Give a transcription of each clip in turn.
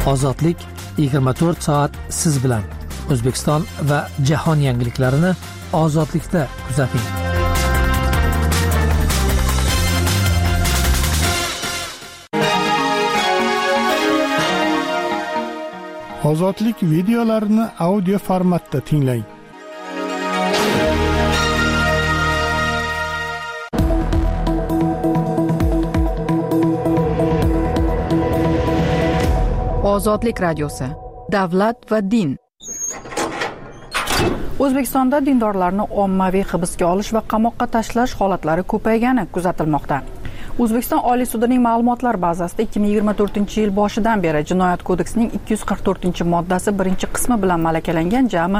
Ozodlik 24 soat siz bilan. O'zbekiston va jahon yangiliklarini ozodlikda kuzating. Ozodlik videolarini audio formatda tinglang. Ozodlik radiosi. Davlat va din. O'zbekistonda dindorlarni ommaviy hibsga olish va qamoqqa tashlash holatlari ko'paygani kuzatilmoqda. O'zbekiston Oliy sudining ma'lumotlar bazasida 2024-yil boshidan beri Jinoyat kodeksining 244-moddasi 1-qismi bilan malakalangan jami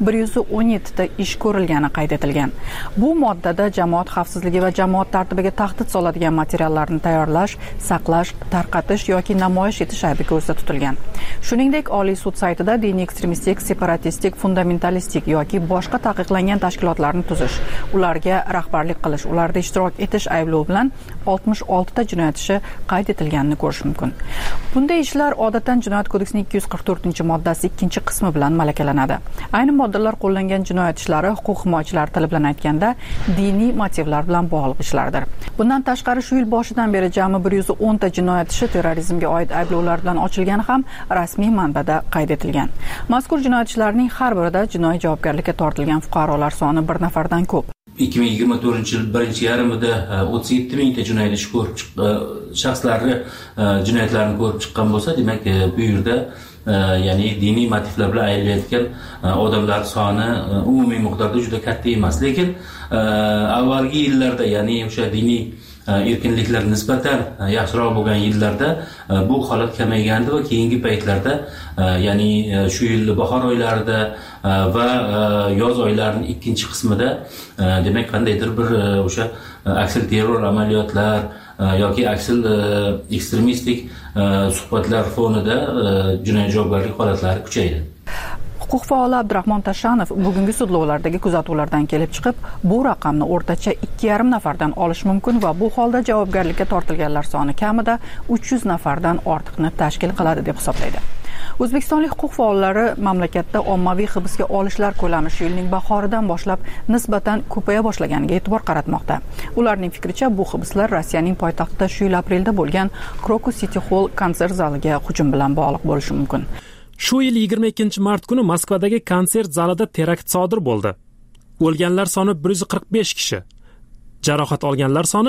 117 ta ish ko'rilgani qayd etilgan. Bu moddada jamoat xavfsizligi va jamoat tartibiga tahdid soladigan materiallarni tayyorlash, saqlash, tarqatish yoki namoyish etish aybi ko'zda tutilgan. Shuningdek, Oliy sud saytida diniy ekstremistik, separatistik, fundamentalistik yoki boshqa taqiqlangan tashkilotlarni tuzish, ularga rahbarlik qilish, ularda ishtirok etish ayblovi bilan 66 ta jinoyat ishi qayd etilganini ko'rish mumkin. Bunday ishlar odatdan Jinoyat kodeksining 244-moddasi 2-qismi bilan malakalanadi. Ayni moddalar qo'llangan jinoyat ishlari huquq himoyachilari tili bilan aytganda diniy motivlar bilan bog'liq ishlardir. Bundan tashqari shu yil boshidan beri jami 110 ta jinoyat ishi terrorizmga oid ayblovlar bilan ochilgani ham rasmiy manbada qayd etilgan. Mazkur jinoyat ishlarining har birida jinoiy javobgarlikka tortilgan fuqarolar soni 1 nafardan ko'p. 2024-yil birinchi yarmida 37 mingta jinoyat ishi ko'rib shaxslarni jinoyatlarni ko'rib chiqqan bo'lsa, demak bu yerda ya'ni diniy motivlar bilan aylanayotgan odamlar soni umumiy miqdorda juda katta emas. Lekin avvalgi yillarda, ya'ni o'sha diniy erkinliklar nisbatan yaxshiroq bo'lgan yillarda bu holat kamaygandi va keyingi paytlarda, ya'ni shu yil bahor oylarida va yoz oylarining 2-qismida demak qandaydir bir o'sha aksil terror amaliyotlar yoki aksil ekstremistik suhbatlar fonida jinoiy javobgarlik holatlari kuchaydi. Huquq faoli Abdurahmon Tashanov bugungi sudlovlardagi kuzatuvlardan kelib chiqib, bu raqamni o'rtacha 2,5 nafardan olish mumkin va bu holda javobgarlikka tortilganlar soni kamida 300 nafardan ortiqni tashkil qiladi deb hisoblaydi. O'zbekistonlik huquq faollari mamlakatda ommaviy hibsga olishlar ko'lami shu yilning bahoridan boshlab nisbatan ko'paya boshlaganiga e'tibor qaratmoqda. Ularning fikricha, bu hibslar Rossiyaning poytaxtida shu yil aprelda bo'lgan Crocus City Hall konsert zaliga hujum bilan bog'liq bo'lishi mumkin. Shu yil 22-mart kuni Moskvadagi konsert zalida terakt sodir bo'ldi. O'lganlar soni 145 kishi, jarohat olganlar soni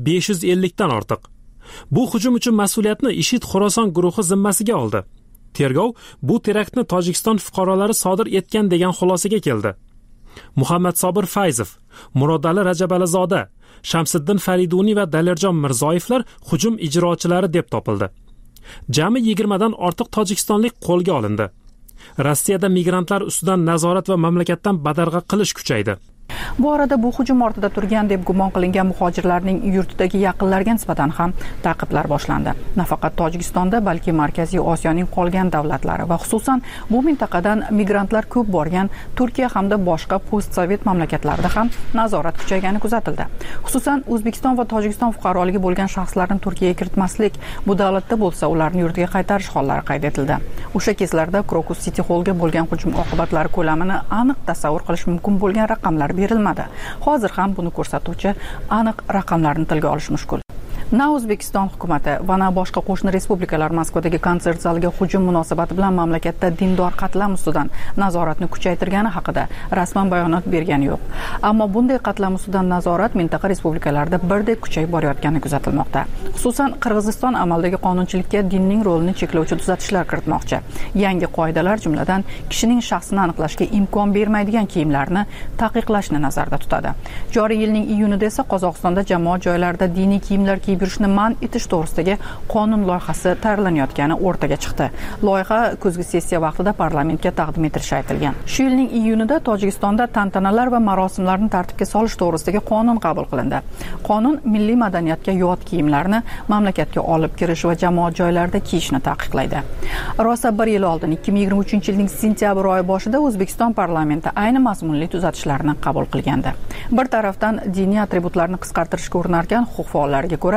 550 dan ortiq. Bu hujum uchun mas'uliyatni IShID Xorason guruhi zimmasiga oldi. Tergov bu teraktni Tojikiston fuqarolari sodir etgan degan xulosaga keldi. Muhammad Sobir Fayzov, Murodali Rajabalizoda, Shamsiddin Fariduniy va Dalirjon Mirzoyevlar hujum ijrochilari deb topildi. Jami 20 dan ortiq tojikistonlik qo'lga olindi. Rossiyada migrantlar ustidan nazorat va mamlakatdan badarg'a qilish kuchaydi. Bu arada bu hujum ortida turgan deb gumon qilingan muhojirlarning yurtidagi yaqinlariga nisbatan ham ta'qiblar boshlandi. Nafaqat Tojikistonda, balki Markaziy Osiyoning qolgan davlatlari va xususan bu mintaqadan migrantlar ko'p borgan Turkiya hamda boshqa postsovet mamlakatlarida ham nazorat kuchaygani kuzatildi. Xususan O'zbekiston va Tojikiston fuqaroligi bo'lgan shaxslarni Turkiyaga kiritmaslik, bu davlatda bo'lsa ularni yurtiga qaytarish hollari qayd etildi. O'sha kezlarda Crocus City Hallga bo'lgan hujum oqibatlari ko'lamini aniq tasavvur qilish mumkin bo'lgan raqamlar berilmadi. Hozir ham buni ko'rsatuvchi aniq raqamlarni tilga olish mushkul. Na O'zbekiston hukumati va na boshqa qo'shni respublikalar Moskvadagi konsert zaliga hujum munosabati bilan mamlakatda dindor qatlam ustidan nazoratni kuchaytirgani haqida rasman bayonot bergani yo'q. Ammo bunday qatlam ustidan nazorat mintaqa respublikalarida birdek kuchayib borayotgani kuzatilmoqda. Xususan Qirg'iziston amaldagi qonunchilikka dinning rolini cheklovchi tuzatishlar kiritmoqchi. Yangi qoidalar jumladan kishining shaxsini aniqlashga imkon bermaydigan kiyimlarni taqiqlashni nazarda tutadi. Joriy yilning iyunida esa Qozog'istonda jamoat joylarida diniy kiyimlar kiyib yurishni man etish to'g'risidagi qonun loyihasi tayyorlanayotgani o'rtaga chiqdi. Loyiha kuzgi sessiya vaqtida parlamentga taqdim etilishi aytilgan. Shu yilning iyunida Tojikistonda tantanalar va marosimlarni tartibga solish to'g'risidagi qonun qabul qilindi. Qonun milliy madaniyatga yot kiyimlarni mamlakatga olib kirish va jamoat joylarida kiyishni taqiqlaydi. Rosa bir yil oldin 2023-yilning sentyabr oyi boshida O'zbekiston parlamenti ayni mazmunli tuzatishlarni qabul qilgandi. Bir tarafdan diniy atributlarni qisqartirishga urinarkan huquq faollariga ko'ra,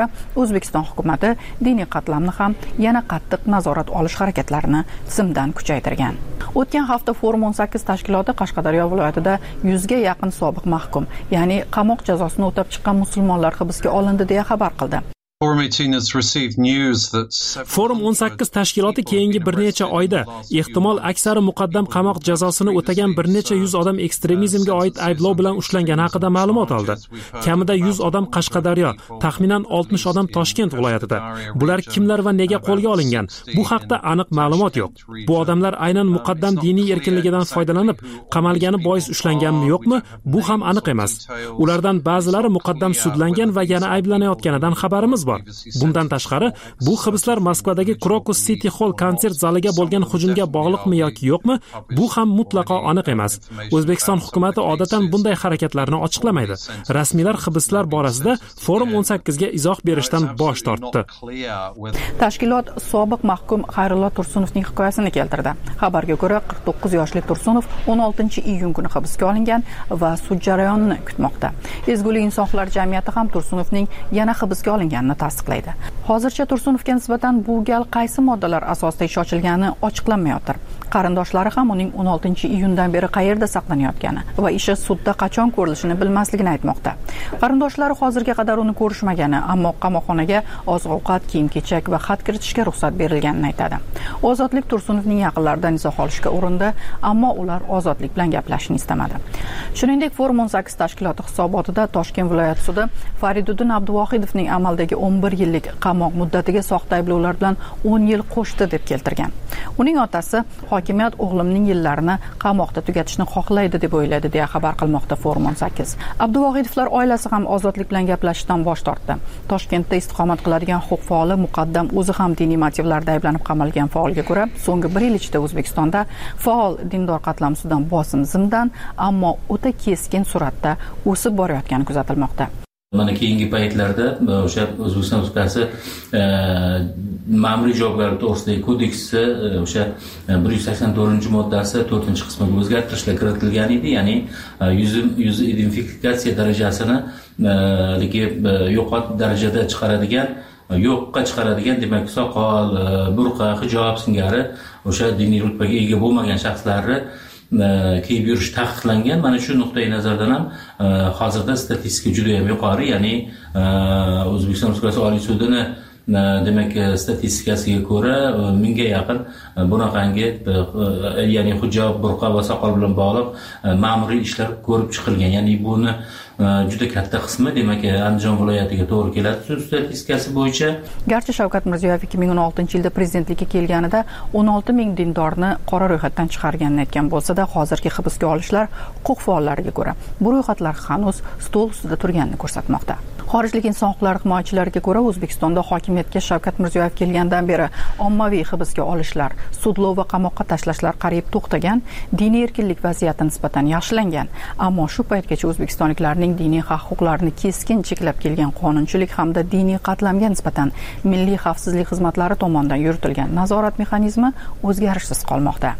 O'zbekiston hukumati diniy qatlamni ham yana qattiq nazorat olish harakatlarini tizimdan kuchaytirgan. O'tgan hafta Forum 18 tashkiloti Qashqadaryo viloyatida 100 ga yaqin sobiq mahkum, ya'ni qamoq jazosini o'tab chiqqan musulmonlar hibsga olindi deya xabar qildi. Forum 18 tashkiloti keyingi bir necha oyda ehtimol aksari muqaddam qamoq jazosini o'tagan bir necha yuz odam ekstremizmga oid ayblov bilan ushlangani haqida ma'lumot oldi. Kamida 100 odam Qashqadaryo, taxminan 60 odam Toshkent viloyatida. Bular kimlar va nega qo'lga olingan? Bu haqda aniq ma'lumot yo'q. Bu odamlar aynan muqaddam diniy erkinligidan foydalanib qamalgani bois ushlanganmi yo'qmi? Bu ham aniq emas. Ulardan ba'zilari muqaddam sudlangan va yana ayblanayotganidan xabarimiz bor. Bundan tashqari, bu hibslar Moskvadagi Krokus City Hall konsert zaliga bo'lgan hujumga bog'liqmi yoki yo'qmi? Bu ham mutlaqo aniq emas. O'zbekiston hukumatı odatan bunday harakatlarni ochiqlamaydi. Rasmiylar hibslar borasida Forum 18 ga izoh berishdan bosh tortdi. Tashkilot sobiq mahkum Xayrullo Tursunovning hikoyasini keltirdi. Xabarga ko'ra, 49 yoshli Tursunov 16-iyun kuni hibsga olingan va sud jarayonini kutmoqda. Ezgulik insonlar jamiyati ham Tursunovning yana hibsga olinganini tasdiqlaydi. Hozircha Tursunovga nisbatan bu gal qaysi moddalar asosida ish ochilgani ochiqlanmayotir. Qarindoshlari ham uning 16-iyundan beri qayerda saqlanayotgani va ishi sudda qachon ko'rilishini bilmasligini aytmoqda. Qarindoshlari hozirga qadar uni ko'rishmagani, ammo qamoqxonaga oziq-ovqat, kiyim-kechak va xat kiritishga ruxsat berilganini aytadi. Ozodlik Tursunovning yaqinlaridan izoh olishga urindi, ammo ular ozodlik bilan gaplashishni istamadi. Shuningdek, Forum 18 tashkiloti hisobotida Toshkent viloyat sudi Fariduddin Abduvohidovning amaldagi 11 yillik qamoq muddatiga soxta ayblovlar bilan 10 yil qo'shdi deb keltirgan. Uning otasi hokimiyat o'g'limning yillarini qamoqda tugatishni xohlaydi deb o'yladi deya xabar qilmoqda Forum 18. Abduvohidovlar oilasi ham ozodlik bilan gaplashishdan bosh tortdi. Toshkentda istiqomat qiladigan huquq faoli muqaddam o'zi ham diniy motivlarda ayblanib qamalgan faolga ko'ra, so'nggi 1 yil ichida O'zbekistonda faol dindor qatlamsidan bosim zimdan, ammo o'ta keskin sur'atda o'sib borayotgani kuzatilmoqda. Mana keyingi paytlarda o'sha O'zbekiston Respublikasi ma'muriy javobgarlik to'g'risidagi kodeksi o'sha 184-moddasi 4-qismiga o'zgartirishlar kiritilgan edi, ya'ni yuz identifikatsiya darajasini yo'qot darajada yo'qqa chiqaradigan, demak soqol, burqa, hijob singari o'sha diniy rutbaga ega bo'lmagan shaxslarni kiyib yurish taqiqlangan. Mana shu nuqtai nazardan ham hozirda statistika juda ham yuqori, ya'ni O'zbekiston Respublikasi Oliy sudini demak statistikasiga ko'ra 1000 ga yaqin bunaqangi ya'ni hijob, burqa va soqol bilan bog'liq ma'muriy ishlar ko'rib chiqilgan. Ya'ni buni juda katta qismi demak Andijon viloyatiga to'g'ri keladi sud statistikasi bo'yicha. Garchi Shavkat Mirziyoyev 2016-yilda prezidentlikka kelganida 16 ming dindorni qora ro'yxatdan chiqarganini aytgan bo'lsa-da, hozirgi hibsga olishlar huquq faollariga ko'ra bu ro'yxatlar hanuz stol ustida turganini ko'rsatmoqda. Xorijlik inson huquqlari himoyachilariga ko'ra, O'zbekistonda hokimiyatga Shavkat Mirziyoyev kelgandan beri ommaviy hibsga olishlar, sudlov va qamoqqa tashlashlar qariyb to'xtagan, diniy erkinlik vaziyati nisbatan yaxshilangan. Ammo shu paytgacha o'zbekistonliklarning diniy haq-huquqlarini keskin cheklab kelgan qonunchilik hamda diniy qatlamga nisbatan milliy xavfsizlik xizmatlari tomonidan yuritilgan nazorat mexanizmi o'zgarishsiz qolmoqda.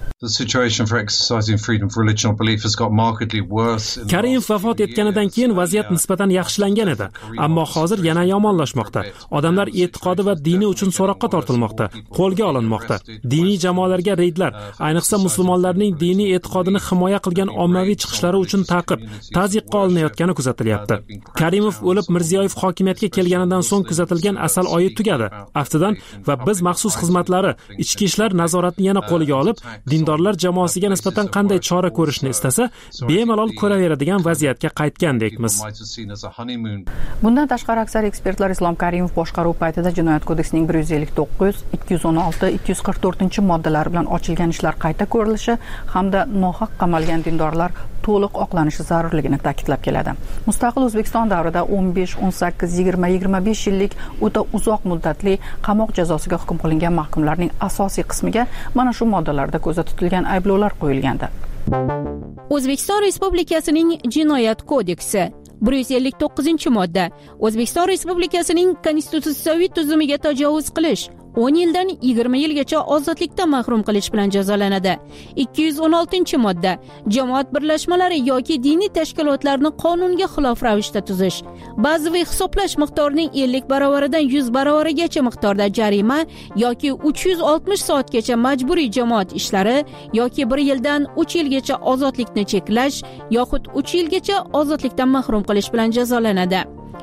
Karimov vafot etganidan keyin vaziyat nisbatan yaxshilangan edi, ammo hozir yana yomonlashmoqda. Odamlar e'tiqodi va dini uchun so'roqqa tortilmoqda, qo'lga olinmoqda. Diniy jamoalarga reydlar, ayniqsa musulmonlarning diniy e'tiqodini himoya qilgan ommaviy chiqishlari uchun ta'qib, tazyiqqa olinayotgani kuzatilmoqda. Karimov o'lib, Mirziyoyev hokimiyatga kelganidan so'ng kuzatilgan asal oyi tugadi. Aftidan va biz maxsus xizmatlari ichki ishlar nazoratni yana qo'lga olib, dindorlar jamoasiga nisbatan qanday chora ko'rishni istasa, bemalol ko'raveradigan vaziyatga qaytgandekmiz. Bundan tashqari aksar ekspertlar Islom Karimov boshqaruv paytida Jinoyat kodeksining 159, 216, 244-moddalari bilan ochilgan ishlar qayta ko'rilishi hamda nohaq qamalgan dindorlar to'liq oqlanishi zarurligini ta'kidlab keladi. Mustaqil O'zbekiston davrida 15, 18, 20, 25 yillik o'ta uzoq muddatli qamoq jazosiga hukm qilingan mahkumlarning asosiy qismiga mana shu moddalarda ko'zda tutilgan ayblovlar qo'yilgandi. O'zbekiston Respublikasining Jinoyat kodeksi 159-modda O'zbekiston Respublikasining konstitutsiyaviy tuzumiga tajovuz qilish, 10 yildan 20 yilgacha ozodlikdan mahrum qilish bilan jazolanadi. 216-modda jamoat birlashmalari yoki diniy tashkilotlarni qonunga xilof ravishda tuzish, bazaviy hisoblash miqdorining 50 baravaridan 100 baravarigacha miqdorda jarima yoki 360 soatgacha majburiy jamoat ishlari yoki 1 yildan 3 yilgacha ozodlikni cheklash yoxud 3 yilgacha ozodlikdan mahrum qilish bilan jazolanadi.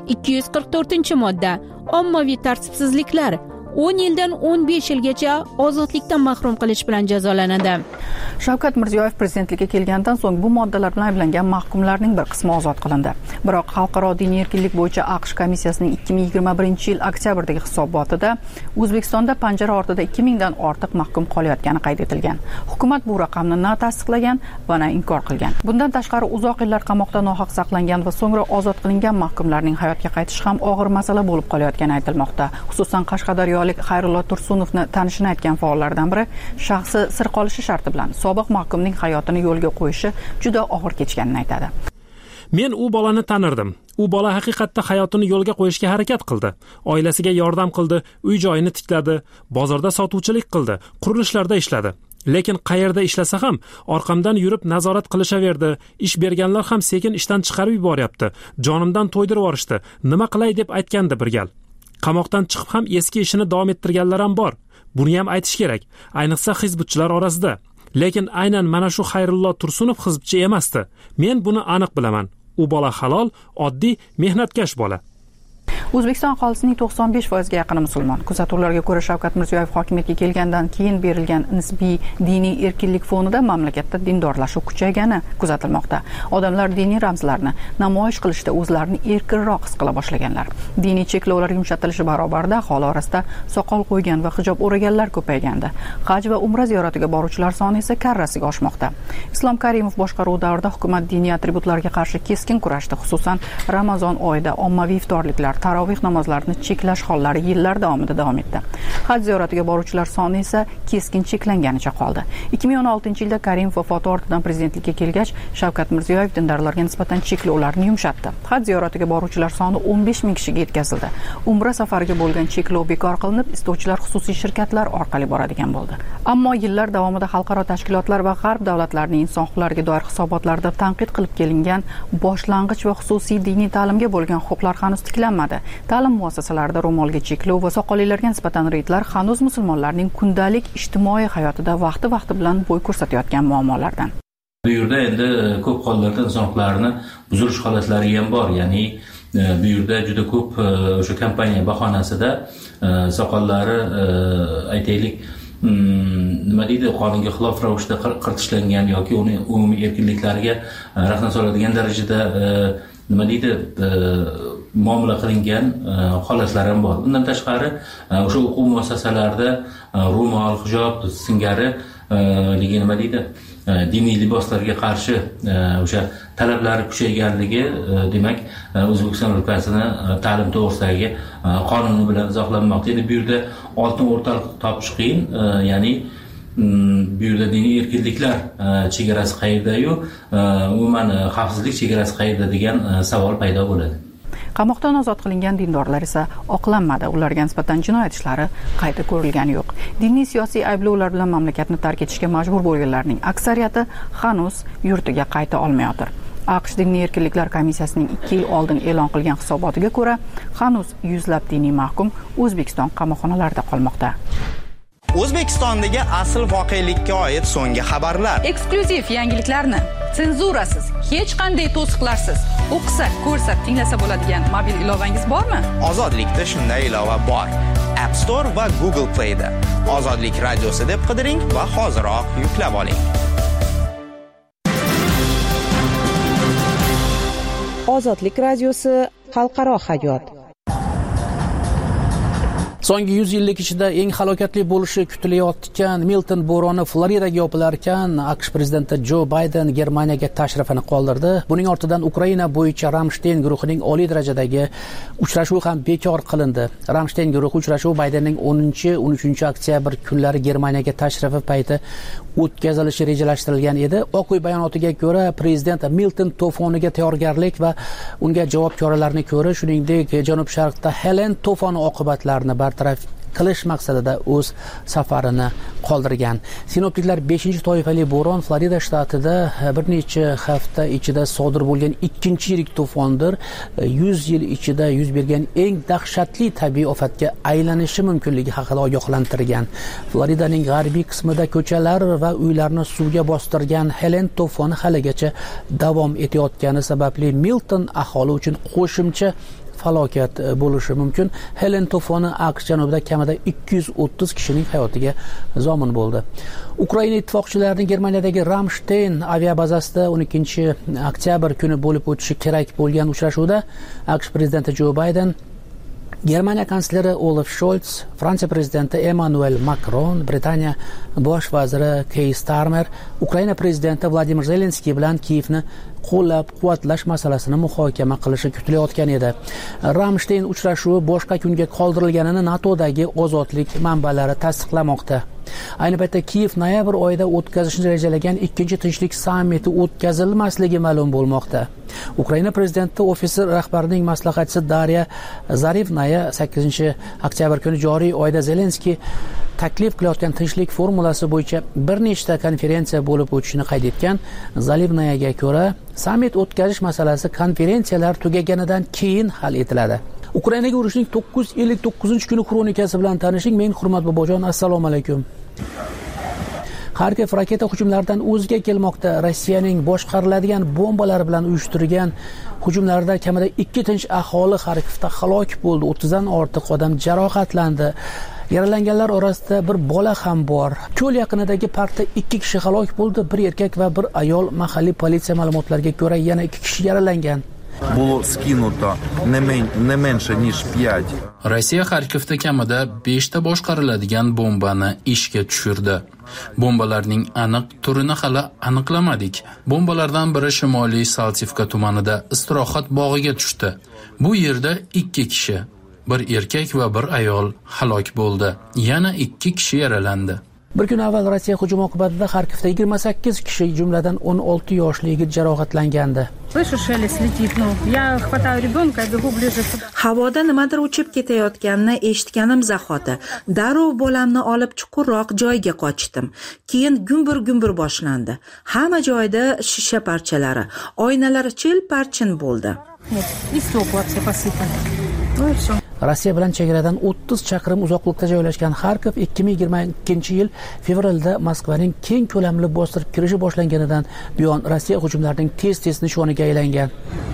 244-modda ommaviy tartibsizliklar 10 yildan 15 yilgacha ozodlikdan mahrum qilish bilan jazolanadi. Shavkat Mirziyoyev prezidentlikka kelgandan so'ng bu moddalar bilan ayblangan mahkumlarning bir qismi ozod qilindi. Biroq Xalqaro diniy erkinlik bo'yicha AQSh komissiyasining 2021-yil oktyabrdagi hisobotida O'zbekistonda panjara ortida 2000 dan ortiq mahkum qolayotgani qayd etilgan. Hukumat bu raqamni na tasdiqlagan va na inkor qilgan. Bundan tashqari uzoq yillar qamoqda nohaq saqlangan va so'ngra ozod qilingan mahkumlarning hayotga qaytishi ham og'ir masala bo'lib qolayotgani aytilmoqda. Xususan Qashqadaryo Xayrullo Tursunovni tanishini aytgan faollardan biri shaxsi sir qolishi sharti bilan sobiq mahkumning hayotini yo'lga qo'yishi juda og'ir kechganini aytadi. Men u bolani tanirdim. U bola haqiqatda hayotini yo'lga qo'yishga harakat qildi. Oilasiga yordam qildi, uy-joyini tikladi, bozorda sotuvchilik qildi, qurilishlarda ishladi. Lekin qayerda ishlasa ham orqamdan yurib nazorat qilishaverdi. Ish berganlar ham sekin ishdan chiqarib yuboryapti. Jonimdan to'ydirib yorishdi. Nima qilay deb aytgandi bir gal. Qamoqdan chiqib ham eski ishini davom ettirganlar ham bor. Buni ham aytish kerak, ayniqsa hizbchilar orasida. Lekin aynan mana shu Xayrullo Tursunov hizbchi emasdi. Men buni aniq bilaman. U bola halol, oddiy, mehnatkash bola. O'zbekiston aholisining 95% ga yaqini musulmon. Kuzatuvlarga ko'ra Shavkat Mirziyoyev hokimiyatga kelgandan keyin berilgan nisbiy diniy erkinlik fonida mamlakatda dindorlashuv kuchaygani kuzatilmoqda. Odamlar diniy ramzlarni namoyish qilishda o'zlarini erkinroq his qila boshlaganlar. Diniy cheklovlar yumshatilishi barobarida aholi orasida soqol qo'ygan va hijob o'raganlar ko'paygandi. Haj va umra ziyoratiga boruvchilar soni esa karrasiga oshmoqda. Islom Karimov boshqaruvi davrida hukumat diniy atributlarga qarshi keskin kurashdi. Xususan Ramazon oyida ommaviy iftorliklar, tarovih namozlarini cheklash hollari yillar davomida davom etdi. Haj ziyoratiga boruvchilar soni esa keskin cheklanganicha qoldi. 2016-yilda Karimov vafoti ortidan prezidentlikka kelgach, Shavkat Mirziyoyev dindorlarga nisbatan cheklovlarni yumshatdi. Haj ziyoratiga boruvchilar soni 15 ming kishiga yetkazildi. Umra safariga bo'lgan cheklov bekor qilinib, istovchilar xususiy shirkatlar orqali boradigan bo'ldi. Ammo yillar davomida xalqaro tashkilotlar va g'arb davlatlarining inson huquqlariga doir hisobotlarda tanqid qilib kelingan boshlang'ich va xususiy diniy ta'limga bo'lgan huquqlar hanuz tiklanmadi. Ta'lim muassasalarida ro'molga cheklov va soqollilarga nisbatan reydlar hanuz musulmonlarning kundalik ijtimoiy hayotida vaqti bilan bo'y ko'rsatayotgan muammolardan. Bu yerda endi ko'p hollarda inson huquqlarini buzilish holatlari ham bor. Ya'ni bu yerda juda ko'p o'sha kompaniya bahonasida soqollari aytaylik nima deydi, qonunga xilof ravishda qirtishlangan yoki uni umumiy erkinliklariga rahna soladigan darajada nima deydi muomala qilingan holatlar ham bor. Bundan tashqari o'sha o'quv muassasalarida ro'mol, hijob singari nima deydi diniy liboslarga qarshi o'sha talablari kuchayganligi demak O'zbekiston Respublikasini ta'lim to'g'risidagi qonuni bilan izohlanmoqda. Endi bu yerda oltin o'rtaliq topish qiyin, ya'ni bu yerda diniy erkinliklar chegarasi qayerda-yu, umuman xavfsizlik chegarasi qayerda degan savol paydo bo'ladi. Qamoqdan ozod qilingan dindorlar esa oqlanmadi. Ularga nisbatan jinoyat ishlari qayta ko'rilgani yo'q. Diniy siyosiy ayblovlar bilan mamlakatni tark etishga majbur bo'lganlarning aksariyati hanuz yurtiga qayta olmayotir. AQSh Diniy erkinliklar komissiyasining 2 yil oldin e'lon qilgan hisobotiga ko'ra, hanuz yuzlab diniy mahkum O'zbekiston qamoqxonalarida qolmoqda. O'zbekistondagi asl voqelikka oid so'nggi xabarlar. Eksklyuziv yangiliklarni senzurasiz, hech qanday to'siqlarsiz o'qisa, ko'rsa, tinglasa bo'ladigan mobil ilovangiz bormi? Ozodlikda shunday ilova bor. App Store va Google Play da. Ozodlik radiosi deb qidiring va hoziroq yuklab oling. Ozodlik radiosi xalqaro hayot. So'nggi 100 yillik ichida eng halokatli bo'lishi kutilayotgan Milton bo'roni Floridaga yopilar ekan, AQSh prezidenti Jo Bayden Germaniyaga tashrifini qoldirdi. Buning ortidan Ukraina bo'yicha Ramstein guruhining oliy darajadagi uchrashuvi ham bekor qilindi. Ramstein guruhi uchrashuvi Baydenning 10-13 oktyabr kunlari Germaniyaga tashrifi payti o'tkazilishi rejalashtirilgan edi. Oq uy bayonotiga ko'ra, prezident Milton to'foniga tayyorgarlik va unga javob choralarini ko'rish, shuningdek, janub-sharqda Helen to'foni oqibatlarini bartaraf qilish maqsadida o'z safarini qoldirgan. Sinoptiklar 5-toifali bo'ron Florida shtatida bir necha hafta ichida sodir bo'lgan ikkinchi yirik to'fondir. 100 yil ichida yuz bergan eng dahshatli tabiiy ofatga aylanishi mumkinligi haqida ogohlantirgan. Floridaning g'arbiy qismida ko'chalar va uylarni suvga bostirgan Helen to'foni haligacha davom etayotgani sababli Milton aholi uchun qo'shimcha falokat bo'lishi mumkin. Helen to'foni AQSh janubida kamida 230 kishining hayotiga zomin bo'ldi. Ukraina ittifoqchilarining Germaniyadagi Ramstein aviabazasida 12-oktyabr kuni bo'lib o'tishi kerak bo'lgan uchrashuvda AQSh prezidenti Jo Bayden, Germaniya kansleri Olaf Scholz, Fransiya prezidenti Emmanuel Macron, Britaniya bosh vaziri Keir Starmer, Ukraina prezidenti Vladimir Zelenskiy bilan Kiyevni qo'llab-quvvatlash masalasini muhokama qilishi kutilayotgan edi. Ramstein uchrashuvi boshqa kunga qoldirilganini NATOdagi ozodlik manbalari tasdiqlamoqda. Ayni paytda Kiyev noyabr oyida o'tkazishni rejalagan ikkinchi tinchlik sammiti o'tkazilmasligi ma'lum bo'lmoqda. Ukraina prezidenti ofisi rahbarining maslahatchisi Darya Zarivnaya 8-oktyabr kuni joriy oyda Zelenskiy taklif qilayotgan tinchlik formulasi bo'yicha bir nechta konferensiya bo'lib o'tishini qayd etgan. Zarivnayaga ko'ra, sammit o'tkazish masalasi konferensiyalar tugaganidan keyin hal etiladi. Ukrainaga urushning 959-kuni kronikasi bilan tanishing. Men Hurmat Bobojon, assalomu alaykum. Kharkiv raketa hujumlaridan o'ziga kelmoqda. Rossiyaning boshqariladigan bombalar bilan uyushtirgan hujumlarda kamida 2 tinch aholi Kharkivda halok bo'ldi. 30dan ortiq odam jarohatlandi. Yaralanganlar orasida bir bola ham bor. Ko'l yaqinidagi parkda 2 kishi halok bo'ldi, bir erkak va bir ayol. Mahalliy politsiya ma'lumotlariga ko'ra yana 2 kishi yaralangan. Було скинуто не менше ніж 5. Rossiya Kharkivda kamida 5 ta boshqariladigan bombani ishga tushirdi. Bombalarning aniq turini hali aniqlamadik. Bombalardan biri Shimoliy Saltivka tumanida istirohat bog'iga tushdi. Bu yerda 2 kishi, bir erkak va bir ayol halok bo'ldi. Yana 2 kishi yaralandi. Bir kun avval Rossiya hujumi oqibatida Kharkivda 28 kishi, jumladan 16 yoshli yigit jarohatlangandi. Havoda nimadir uchib ketayotganini eshitganim zahoti darrov bolamni olib chuqurroq joyga qochdim. Keyin gumbur boshlandi. Hamma joyda shisha parchalari, oynalar chil-parchin bo'ldi. Rossiya bilan chegaradan 30 chaqirim uzoqlikda joylashgan Kharkiv 2022-yil fevralda Moskvaning keng ko'lamli bostirib kirishi boshlanganidan buyon Rossiya hujumlarining tez nishoniga aylangan.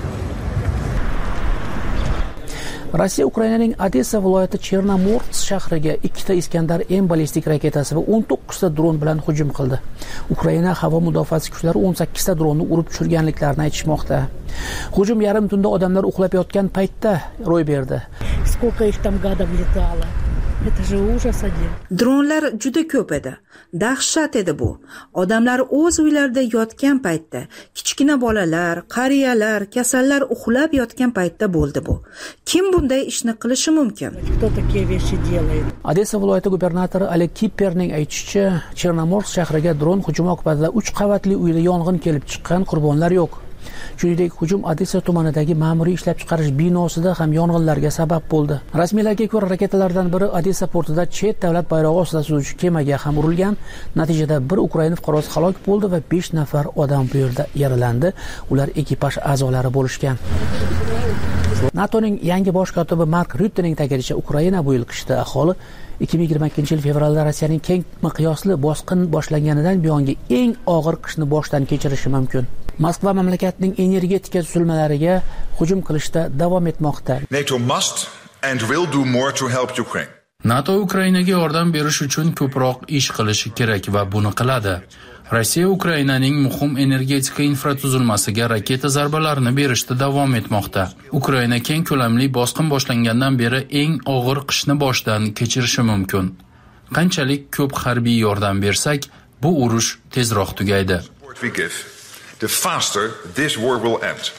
Rossiya Ukrainaning Odessa viloyati Chernomorsk shahriga 2 ta Iskandar M ballistik raketasi va 19 ta dron bilan hujum qildi. Ukraina havo mudofaasi kuchlari 18 ta dronni urib tushirganliklarini aytishmoqda. Hujum yarim tunda odamlar uxlab yotgan paytda ro'y berdi. Сколько их там гадов летало. Это же ужас один. Dronlar juda ko'p edi. Dahshat edi bu. Odamlar o'z uylarida yotgan paytda, kichkina bolalar, qariyalar, kasallar uxlab yotgan paytda bo'ldi bu. Kim bunday ishni qilishi mumkin? Кто такие вещи делает? Odessa viloyati gubernatori Oleg Kiperning aytishicha, Chernomorsk shahriga dron hujumi oqibatida 3 qavatli uyda yong'in kelib chiqqan, qurbonlar yo'q. Shuningdek, hujum Odessa tumanidagi ma'muriy ishlab chiqarish binosida ham yong'inlarga sabab bo'ldi. Rasmiylarga ko'ra, raketalardan biri Odessa portida chet davlat bayrog'i ostida suzuvchi kemaga ham urilgan. Natijada bir Ukraina fuqarosi halok bo'ldi va 5 nafar odam bu yerda yaralandi. Ular ekipaj a'zolari bo'lishgan. NATOning yangi bosh kotibi Mark Ruttening ta'kidlashicha, Ukraina bu yil qishda aholi 2022-yil fevralda Rossiyaning keng miqyosli bosqin boshlanganidan buyongi eng og'ir qishni boshdan kechirishi mumkin. Moskva mamlakatning energetika tuzilmalariga hujum qilishda davom etmoqda. NATO must and will do more to help Ukraine. NATO Ukrainaga yordam berish uchun ko'proq ish qilishi kerak va buni qiladi. Rossiya Ukrainaning muhim energetika infratuzilmasiga raketa zarbalarini berishda davom etmoqda. Ukraina keng ko'lamli bosqin boshlangandan beri eng og'ir qishni boshdan kechirishi mumkin. Qanchalik ko'p harbiy yordam bersak, bu urush tezroq tugaydi. The faster this war will end.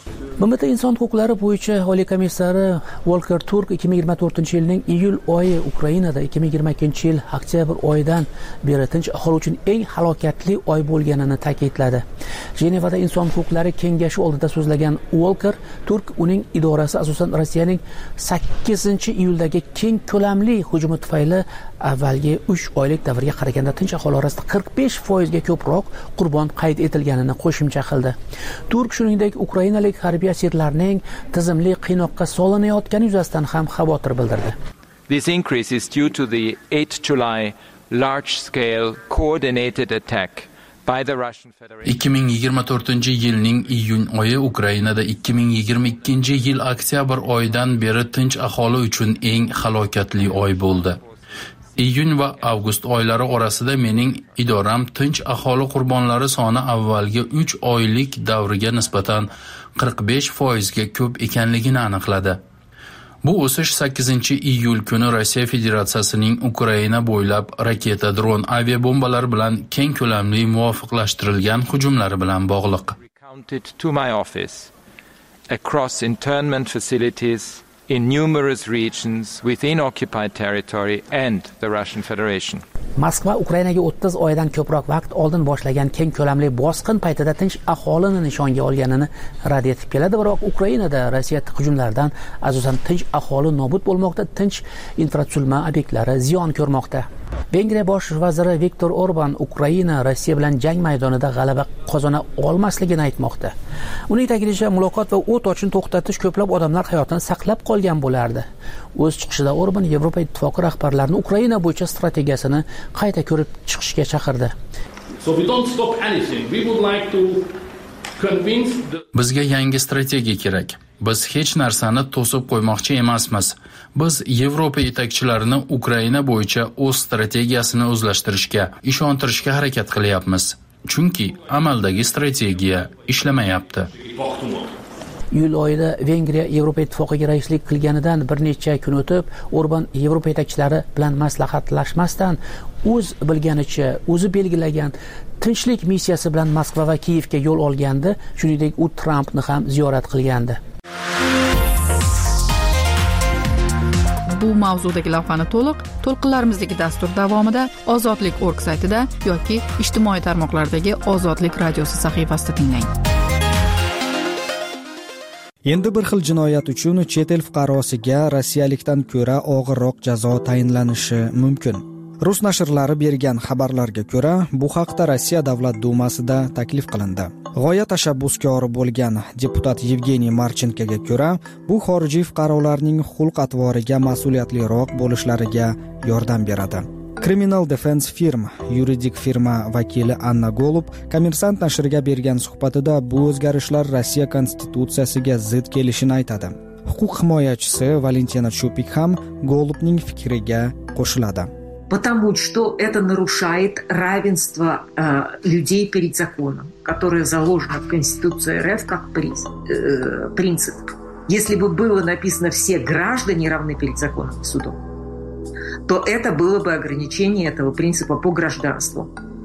BMT inson huquqlari bo'yicha oliy komissari Volker Turk 2024-yilning iyul oyi Ukrainada 2022-yil oktyabr oyidan beri tinch aholi uchun eng halokatli oy bo'lganini ta'kidladi. Jenevada inson huquqlari kengashi oldida so'zlagan Volker Turk uning idorasi asosan Rossiyaning 8-iyuldagi keng ko'lamli hujumi tufayli avvalgi 3 oylik davrga qaraganda tinch aholi orasida 45% ga ko'proq qurbon qayd etilganini qo'shimcha qildi. Turk shuningdek ukrainalik harbiy asirlarning tizimli qiynoqqa solinayotgani yuzasidan ham xavotir bildirdi. This increase is due to the 8 July large-scale coordinated attack by the Russian Federation. 2024-yilning iyun oyi Ukrainada 2022-yil oktyabr oyidan beri tinch aholi uchun eng halokatli oy bo'ldi. Iyun va avgust oylari orasida mening idoram tinch aholi qurbonlari soni avvalgi 3 oylik davriga nisbatan 45% ga ko'p ekanligini aniqladi. Bu o'sish 8-iyul kuni Rossiya Federatsiyasining Ukraina bo'ylab raketa, dron, aviabombalar bilan keng ko'lamli muvofiqlashtirilgan hujumlari bilan bog'liq. To my office across internment facilities in numerous regions within occupied territory and the Russian Federation. Moskva Ukrainaga 30 oydan ko'proq vaqt oldin boshlagan keng ko'lamli bosqin paytida tinch aholini nishonga olganini rad etib keladi, biroq Ukrainada Rossiya hujumlaridan asosan tinch aholi nobud bo'lmoqda, tinch infratuzilma obyektlari ziyon ko'rmoqda. Vengriya bosh vaziri Viktor Orban Ukraina Rossiya bilan jang maydonida g'alaba qozona olmasligini aytmoqda. Uning ta'kidlashicha, muloqot va o't ochishni to'xtatish ko'plab odamlar hayotini saqlab qolgan bo'lardi. O'z chiqishida Orban Yevropa Ittifoqi rahbarlarini Ukraina bo'yicha strategiyasini qayta ko'rib chiqishga chaqirdi. Bizga yangi strategiya kerak. Biz hech narsani to'sib qo'ymoqchi emasmiz. Biz Yevropa yetakchilarini Ukraina bo'yicha o'z strategiyasini o'zlashtirishga, ishontirishga harakat qilyapmiz. Chunki amaldagi strategiya ishlamayapti. Iyul oyida Vengriya Yevropa Ittifoqiga raislik qilganidan bir necha kun o'tib, Orban Yevropa yetakchilari bilan maslahatlashmasdan o'z bilganicha, o'zi belgilagan tinchlik missiyasi bilan Moskva va Kiyevga yo'l olgandi, shuningdek u Trampni ham ziyorat qilgandi. Bu mavzudagi lavhani to'lqinlarimizdagi dastur davomida ozodlik.org saytida yoki ijtimoiy tarmoqlardagi Ozodlik radiosi sahifasida tinglang. Endi bir xil jinoyat uchun chet el fuqarosiga rossiyalikdan ko'ra og'irroq jazo tayinlanishi mumkin. Rus nashrlari bergan xabarlarga ko'ra, bu haqda Rossiya Davlat dumasida taklif qilindi. G'oya tashabbuskori bo'lgan deputat Yevgeniy Marchenkoga ko'ra, bu xorijiy fuqarolarning xulq-atvoriga mas'uliyatliroq bo'lishlariga yordam beradi. Criminal Defense Firm yuridik firma vakili Anna Golub Kommersant nashriga bergan suhbatida bu o'zgarishlar Rossiya konstitutsiyasiga zid kelishini aytadi. Huquq himoyachisi Valentina Chupik ham Golubning fikriga qo'shiladi. Потому что это нарушает равенство людей перед законом, которое заложено в Конституции РФ как принцип. Если бы было написано «все граждане равны перед законом и судом», то это было бы ограничение этого принципа по гражданству.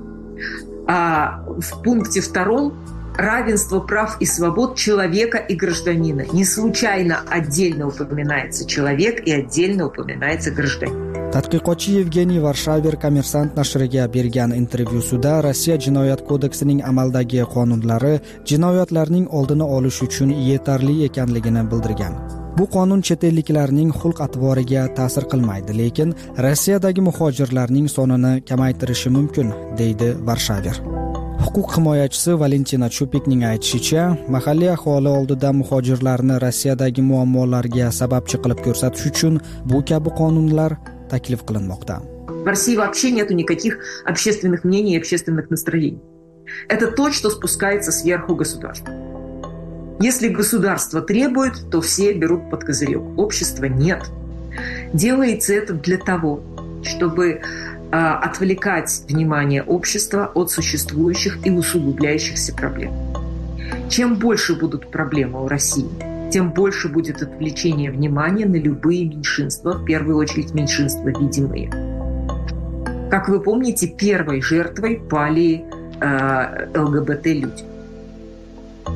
А в пункте 2 равенство прав и свобод человека и гражданина. Не случайно отдельно упоминается человек и отдельно упоминается гражданин. Tadqiqotchi Yevgeniy Varshaver Kommersant nashriga bergan intervyusida Rossiya jinoyat kodeksining amaldagi qonunlari jinoyatlarning oldini olish uchun yetarli ekanligini bildirgan. Bu qonun chet elliklarning xulq-atvoriga ta'sir qilmaydi, lekin Rossiyadagi muhojirlarning sonini kamaytirishi mumkin, deydi Varshaver. Huquq himoyachisi Valentina Chupikning aytishicha, mahalliy aholi oldida muhojirlarni Rossiyadagi muammolarga sababchi qilib ko'rsatish uchun bu kabi qonunlar taklif qilinmoqda. В России вообще нету никаких общественных мнений и общественных настроений. Это то, что спускается сверху государства. Если государство требует, то все берут под козырек. Общества нет. Делается это для того, чтобы отвлекать внимание общества от существующих и усугубляющихся проблем. Чем больше будут проблемы у России, тем больше будет отвлечение внимания на любые меньшинства, в первую очередь меньшинства видимые. Как вы помните, первой жертвой пали ЛГБТ-люди.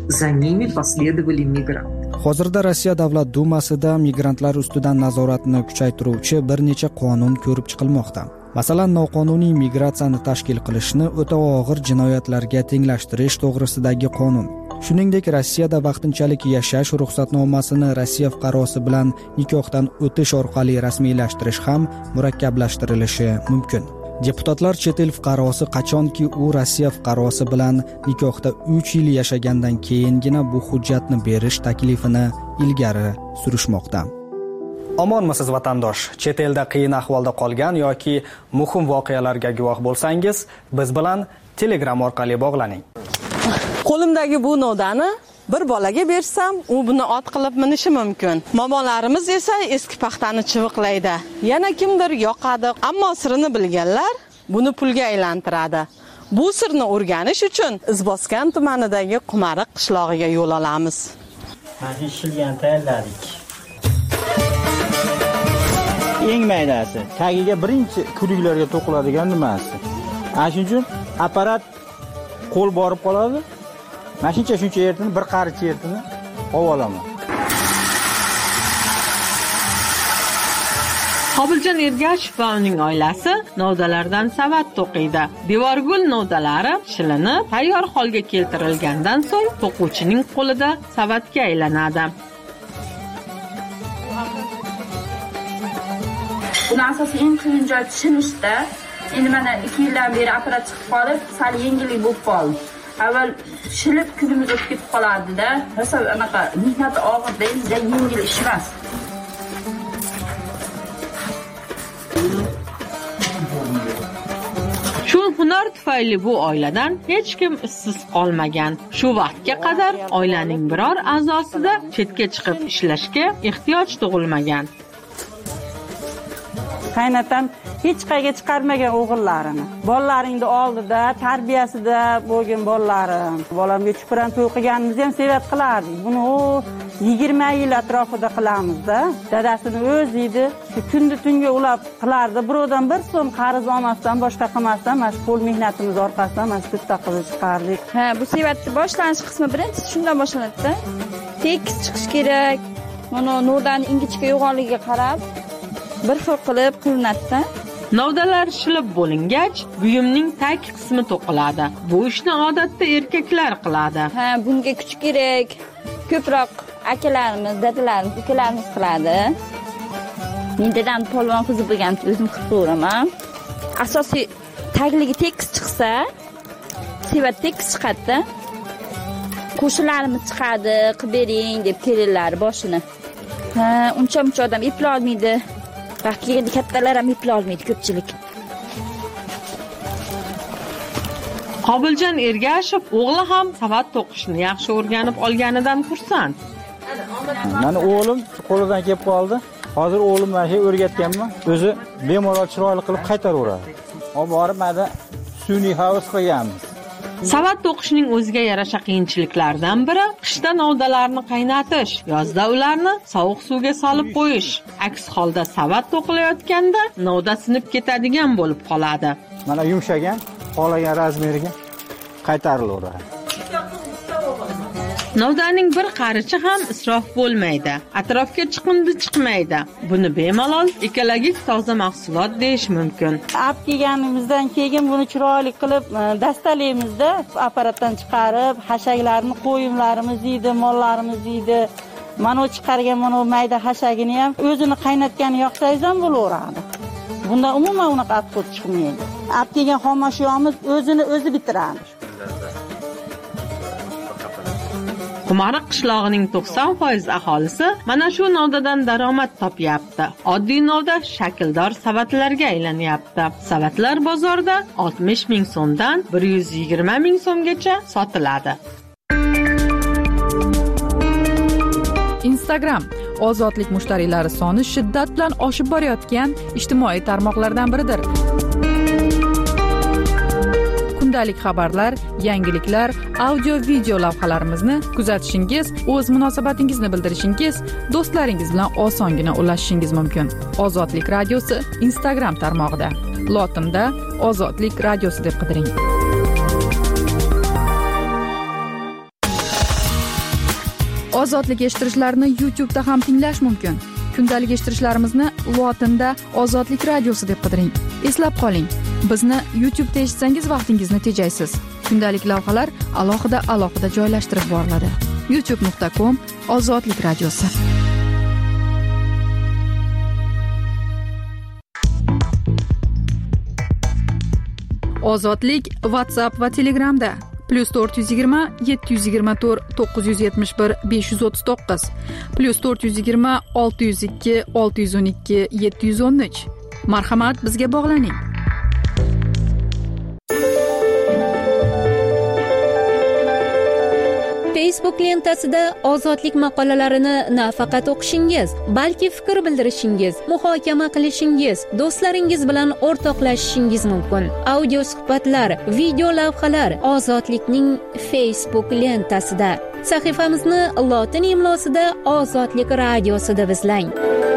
за ними последовали мигранты. Hozirda Rossiya Davlat Dumasida migrantlar ustidan nazoratni kuchaytiruvchi bir necha qonun ko'rib chiqilmoqda. Masalan, noqonuniy migratsiyani tashkil qilishni o'ta og'ir jinoyatlarga tenglashtirish to'g'risidagi qonun. Shuningdek, Rossiyada vaqtinchalik yashash ruxsatnomasini Rossiya fuqarosi bilan nikohdan o'tish orqali rasmiylashtirish ham murakkablashtirishi mumkin. Deputatlar chet el fuqarosi qachonki u Rossiya fuqarosi bilan nikohda 3 yil yashagandan keyingina bu hujjatni berish taklifini ilgari surishmoqda. Omonmisiz vatandosh? Chet elda qiyin ahvolda qolgan yoki muhim voqealarga guvoh bo'lsangiz, biz bilan Telegram orqali bog'laning. Qo'limdagi bu nodani bir bolaga bersam, u buni ot qilib minishi mumkin. Momolarimiz esa eski paxtani chiviqlaydi. Yana kimdir yoqadi, ammo sirini bilganlar buni pulga aylantiradi. Bu sirni o'rganish uchun Izboskan tumanidagi Qumariq qishlog'iga yo'l olamiz. Mana ishilgan tayyorladik. Eng maydasi, tagiga birinchi kuliklarga to'qiladigan nimasi. Ana shuning uchun apparat qo'l borib qoladi. Mana shuncha yertini, bir qaricha yertini olib olaman. Qobiljon Ergashev va uning oilasi novdalardan savat to'qiydi. Devorgul novdalari shilinib, tayyor holga keltirilgandan so'ng to'quvchining qo'lida savatga aylanadi. Buni asosiy eng qiyin joyi tushunishda. Endi mana 2 yildan beri apparat chiqib qolib, sal yengillik bo'lib qoldi. Avval shilib kunimiz o'tib ketib qolardi-da. Rosa anaqa mehnati og'ir, juda yengil ish emas. Shu hunar tufayli bu oiladan hech kim ishsiz qolmagan. Shu vaqtga qadar oilaning biror a'zosida chetga chiqib ishlashga ehtiyoj tug'ilmagan. Qaynatam hech qayga chiqarmagan o'g'illarini. Bolalaringni oldida, tarbiyasida bo'lgan bolalarim. Bolamga chuqran to'y qilganimizni ham sevat qilardik. Buni 20 yil atrofida qilamiz-da. Dadasini o'zi edi, shu kunda tunga ulab qilardi. Birovdan bir so'm qarz olmasdan, boshqa qilmasdan, mana shu qo'l mehnatimiz orqasidan mana shu bitta qilib chiqardik. Ha, bu sevatning boshlanish qismi birinchi shundan boshlanadi-da. Tekis chiqish kerak. Mana nurdan ingichka yo'g'onligiga qarab bir xil qilib qilinadi-da. Novdalar shilib bo'lingach, buyumning tag qismi to'qiladi. Bu ishni odatda erkaklar qiladi. Ha, bunga kuch kerak. Ko'proq akalarimiz, dadalarimiz, ukalarimiz qiladi. Men dadam polvon qizi bo'lgan, o'zim qilib ko'raman. Asosiy tagligi tekis chiqsa, sevat tekis chiqadi. Qo'shnilarimiz chiqadi, qilib bering deb kelinlar boshini. Ha, uncha odam eplay olmaydi. Vaqtligida kattalar ham eplay olmaydi ko'pchilik. Qobiljon Ergashev o'g'li ham savat to'qishni yaxshi o'rganib olganidan xursand. Mana o'g'lim qo'lidan kelib qoldi. Hozir o'g'lim mana shu o'rgatganman. O'zi bemalol chiroyli qilib qaytaraveradi. Olib borib mana sun'iy havas qilganmiz. Savat to'qishning o'ziga yarasha qiyinchiliklaridan biri qishda novdalarni qaynatish, yozda ularni sovuq suvga solib qo'yish. Aks holda savat to'qilayotganda novda sinib ketadigan bo'lib qoladi. Mana yumshagan, qolagan razmeriga qaytarilaveradi. Novdaning bir qarichi ham isrof bo'lmaydi. Atrofga chiqindi chiqmaydi. Buni bemalol ekologik toza mahsulot deyish mumkin. Olib kelganimizdan keyin buni chiroyli qilib dastalaymizda, apparatdan chiqarib, hashaklarni qo'yimlarimiz yeydi, mollarimiz yeydi. Mana o chiqargan mana mayda hashagini ham o'zini qaynatgani yoqsangiz ham bo'laveradi. Bunda umuman unaqa afqut chiqmaydi. Olib kelgan xomashyomiz o'zi bitiradi. Qumariq qishlog'ining 90% aholisi mana shu novdadan daromad topyapti. Oddiy novda shakldor savatlarga aylanyapti. Savatlar bozorda 60 ming so'mdan 120 ming so'mgacha sotiladi. Instagram ozodlik mushtariylari soni shiddat bilan oshib borayotgan ijtimoiy tarmoqlardan biridir. Kundalik xabarlar, yangiliklar, audio-video lavhalarimizni kuzatishingiz, o'z munosabatingizni bildirishingiz, do'stlaringiz bilan osongina ulashishingiz mumkin. Ozodlik radiosi Instagram tarmog'ida. Lotinda Ozodlik radiosi deb qidiring. Ozodlik eshittirichlarini YouTube'da ham tinglash mumkin. Kundalik eshittirishlarimizni lotinda Ozodlik radiosi deb qidiring. Eslab qoling, bizni YouTube'da eshitsangiz vaqtingizni tejaysiz. Kundalik lavhalar alohida joylashtirib boriladi. youtube.com/Ozodlik radiosi. Ozodlik WhatsApp va Telegramda +420 724 971 539 +420 602 612 713. Marhamat, bizga bog'laning. Facebook lentasida ozodlik maqolalarini nafaqat o'qishingiz, balki fikr bildirishingiz, muhokama qilishingiz, do'stlaringiz bilan o'rtoqlashishingiz mumkin. Audio suhbatlar, video lavhalar Ozodlikning Facebook lentasida. Sahifamizni lotin imlosida Ozodlik radiosida izlang.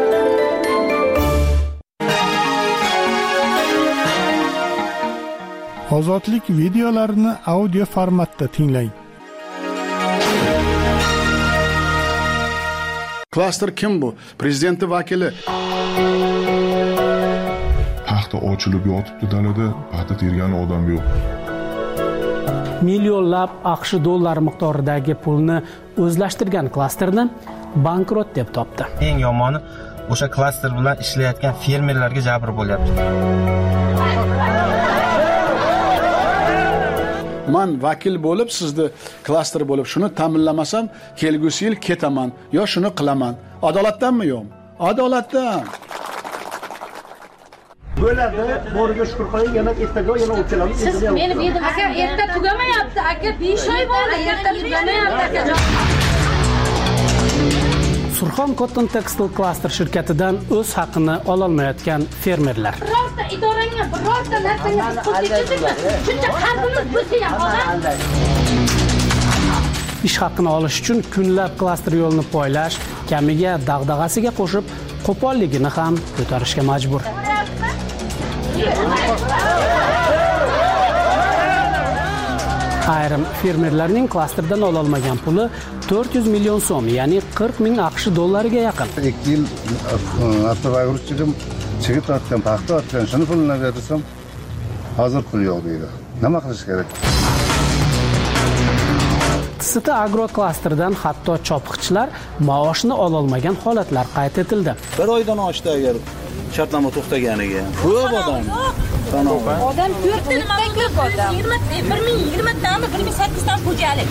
Ozodlik videolarini audio formatda tinglang. Klaster kim bu? Prezidenti vakili. Taxta ochilib yotibdi dalada, paxta tergan odam yo'q. Millionlab AQSh dollar miqdoridagi pulni o'zlashtirgan klasterni bankrot deb topdi. Eng yomoni o'sha klaster bilan ishlayotgan fermerlarga jabr bo'lyapti. Man vakil bo'lib, sizni klaster bo'lib shuni ta'minlamasam, kelgusi yil ketaman yo shuni qilaman. Adolatdanmi yo'qmi? Adolatdan. Bo'ladi, boriga shukur qiling, yana ertaga yana o'tkalamiz. Siz meni bedim aka, erta tugamayapti aka, 5 oy bo'ldi, erta tugamayapti aka. Surxon Cotton Textile Cluster shirkatidan o'z haqini ololmayotgan fermerlar. Birorta idorangga, birorta narsaga qo'shilishizmi? Shuncha qalbimiz bo'lsa ham Ish haqini olish uchun kunlab klaster yo'lini poylash, kamiga dag'dag'asiga qo'shib, qo'polligini ham ko'tarishga majbur. Ayrim fermerlarning klasterdan ololmagan puli 400 million so'm, ya'ni 40 ming AQSh dollariga yaqin. 2 yil avtovayruschidim, chigit otgan, paxta otgan, shuni pulini bersam, hozir pul yo'q deydi. Nima qilish kerak? Sita Agro klasterdan hatto chopiqchilar maoshni ololmagan holatlar qayd etildi. Bir oydan oshdi agar shartnoma to'xtaganiga. Ko'p odam. Odam 4 ta ko'p odam. 1020 tami 1800 dan xo'jalik.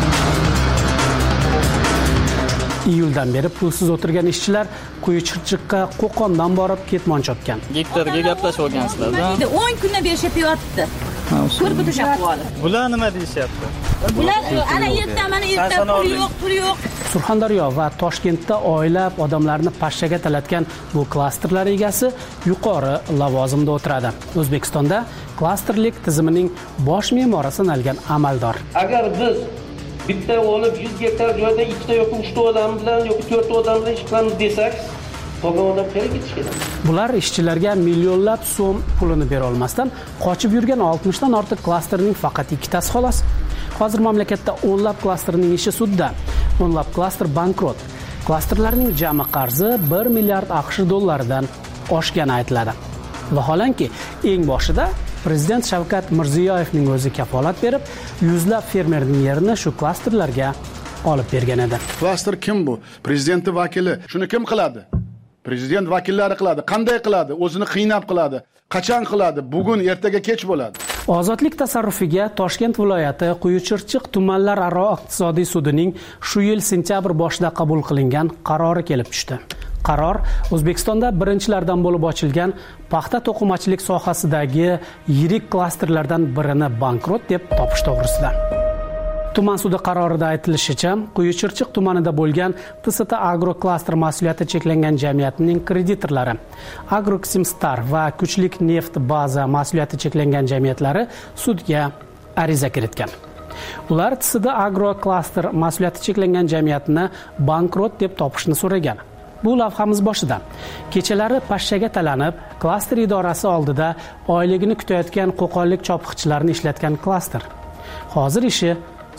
Iyuldan beri pulsiz o'tirgan ishchilar Quyi Chirchiqqa Qo'qondan borib ketmon chopgan. Gektarga gaplashib olgansizlar-da. 10 kundan beri shapyapti. Ko'rib o'tishyapti hali. Bular nima deyishyapti? Bular ana erta pul yo'q. Surxondaryo va Toshkentda oylab odamlarni pashshaga talatgan bu klasterlar egasi yuqori lavozimda o'tiradi. O'zbekistonda klasterlik tizimining bosh me'mori sanalgan amaldor. Agar biz bitta olib 100 gektar joyda 2 ta yoki 3 ta odam bilan yoki 4 ta odam bilan ish qilamiz desak, qolgan odam qayerga ketish kerak? Bular ishchilarga millionlab so'm pulini bera olmasdan qochib yurgan 60 dan ortiq klasterning faqat ikkitasi xolos. Hozir mamlakatda o'nlab klasterning ishi sudda. O'nlab klaster bankrot. Klasterlarning jami qarzi 1 milliard AQSh dollaridan oshgani aytiladi. Vaholanki, eng boshida Prezident Shavkat Mirziyoyevning o'zi kafolat berib, yuzlab fermerning yerini shu klasterlarga olib bergan edi. Klaster kim bu? Prezidenti vakili. Shuni kim qiladi? Prezident vakillari qiladi. Qanday qiladi? O'zini qiynab qiladi. Qachon qiladi? Bugun, ertaga kech bo'ladi. Ozodlik tasarrufiga Toshkent viloyati Quyi Chirchiq tumanlararo iqtisodiy sudining shu yil sentyabr boshida qabul qilingan qarori kelib tushdi. Qaror O'zbekistonda birinchilardan bo'lib ochilgan paxta to'qimachilik sohasidagi yirik klasterlardan birini bankrot deb topish to'g'risida. Tuman sudi qarorida aytilishicha, Quyi Chirchiq tumanida bo'lgan TST Agro klaster mas'uliyati cheklangan jamiyatining kreditorlari Agroximstar va Kuchlik neft baza mas'uliyati cheklangan jamiyatlari sudga ariza kiritgan. Ular TST Agro klaster mas'uliyati cheklangan jamiyatini bankrot deb topishni so'ragan. Bu lavhamiz boshida. Kechalari pashshaga talanib, klaster idorasi oldida oyligini kutayotgan qo'qonlik chopiqchilarni ishlatgan klaster. Hozir ishi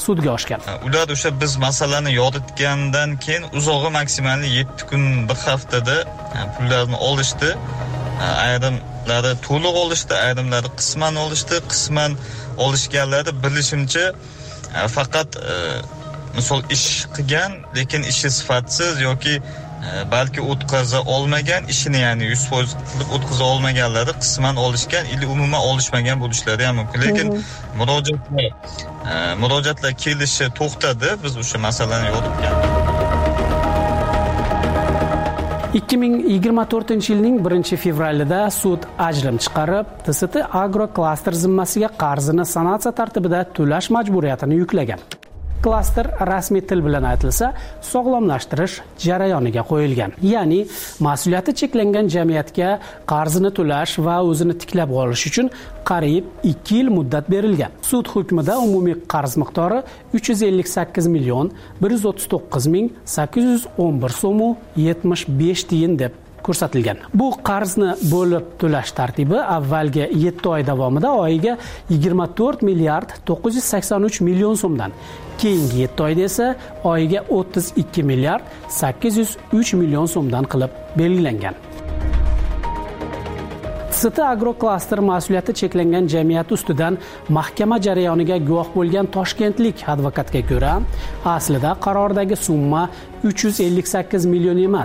sudga oshgan. Ular o'sha biz masalani yoritgandan keyin uzog'i maksimal 7 kun, bir haftada pullarni olishdi. Ayrimlari to'liq olishdi, ayrimlari qisman olishdi. Qisman olishganlari bilishimcha faqat misol ish qilgan, lekin ishi sifatsiz yoki balki o'tkaza olmagan ishini, ya'ni 100% qilib o'tkaza olmaganlari qisman olishgan, umuman olishmagan bo'lishlari ham mumkin. Lekin murojaatlar kelishi to'xtadi. Biz o'sha masalani yoritgan. 2024-yilning 1-fevralida sud ajrim chiqarib, TST Agro klaster zimmasiga qarzini sanatsiya tartibida to'lash majburiyatini yuklagan. Klaster rasmiy til bilan aytilsa, sog'lomlashtirish jarayoniga qo'yilgan. Ya'ni mas'uliyati cheklangan jamiyatga qarzini to'lash va o'zini tiklab olish uchun qariyb 2 yil muddat berilgan. Sud hukmida umumiy qarz miqdori 358 million 139 ming 811 so'm 75 tiyin deb ko'rsatilgan. Bu qarzni bo'lib to'lash tartibi avvalgi 7 oy davomida oyiga 24 milliard 983 million so'mdan, keyingi 7 oyda esa oyiga 32 milliard 803 million so'mdan qilib belgilangan. TST Agro klaster mas'uliyati cheklangan jamiyat ustidan mahkama jarayoniga guvoh bo'lgan toshkentlik advokatga ko'ra, aslida qarordagi summa 358 million emas,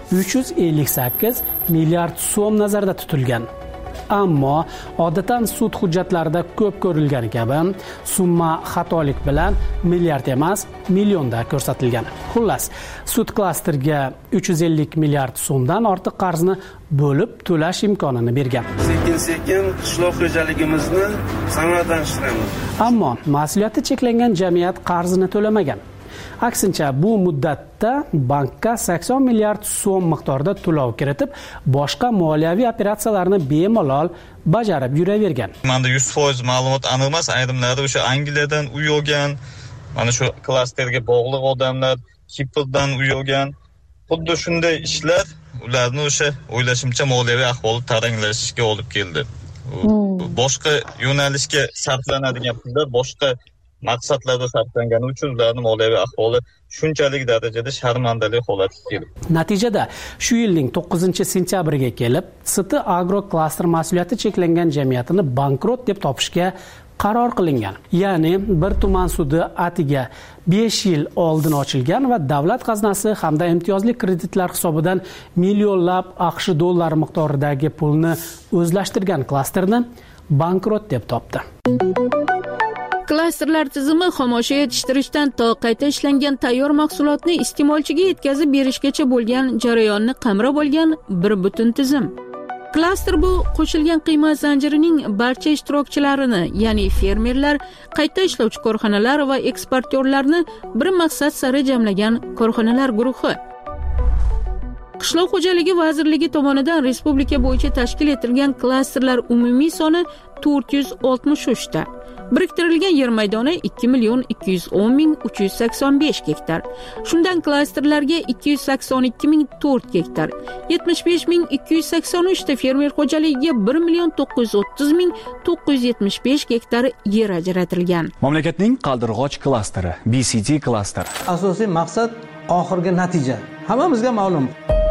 358 milliard so'm nazarda tutilgan. Ammo odatan sud hujjatlarida ko'p ko'rilgani kabi summa xatolik bilan milliard emas, millionda ko'rsatilgan. Xullas, sud klasterga 350 milliard so'mdan ortiq qarzni bo'lib to'lash imkonini bergan. Sekin-sekin qishloq xo'jaligimizni samaralashtiramiz. Ammo mas'uliyati cheklangan jamiyat qarzini to'lamagan. Aksincha, bu muddatda bankka 80 milliard so'm miqdorida to'lov kiritib, boshqa moliyaviy operatsiyalarni bemalol bajarib yuravergan. Menda 100% ma'lumot aniq emas, ayrimlari o'sha Angliyadan uy olgan, mana shu klasterga bog'liq odamlar Kiprdan uy olgan. Xuddi shunday ishlar ularni o'sha o'ylashimcha moliyaviy ahvoli taranglashishga olib keldi. Boshqa yo'nalishga sarflanadigan pullar boshqa maqsadlarda sarflangani uchun ularning moliyaviy ahvoli shunchalik darajada sharmandali holatga keldi. Natijada shu yilning 9-sentyabriga kelib, TST Agro klaster mas'uliyati cheklangan jamiyatini bankrot deb topishga qaror qilingan. Ya'ni bir tuman sudi atiga 5 yil oldin ochilgan va davlat xazinasi hamda imtiyozli kreditlar hisobidan millionlab AQSh dollari miqdoridagi pulni o'zlashtirgan klasterni bankrot deb topdi. Klasterlar tizimi xomashyo yetishtirishdan to qayta ishlangan tayyor mahsulotni iste'molchiga yetkazib berishgacha bo'lgan jarayonni qamrab olgan bir butun tizim. Klaster bu qo'shilgan qiymat zanjirining barcha ishtirokchilarini, ya'ni fermerlar, qayta ishlovchi korxonalar va eksportyorlarni bir maqsad sari jamlagan korxonalar guruhi. Qishloq xo'jaligi vazirligi tomonidan respublika bo'yicha tashkil etilgan klasterlar umumiy soni 463 ta. Biriktirilgan yer maydoni 2.210.385 gektar. Shundan klasterlarga 282.004 gektar, 75.283 ta fermer xo'jaligiga 1.930.975 gektar yer ajratilgan. Mamlakatning qaldirg'och klasteri, BCT klaster. Asosiy maqsad oxirgi natija. Hammamizga ma'lum.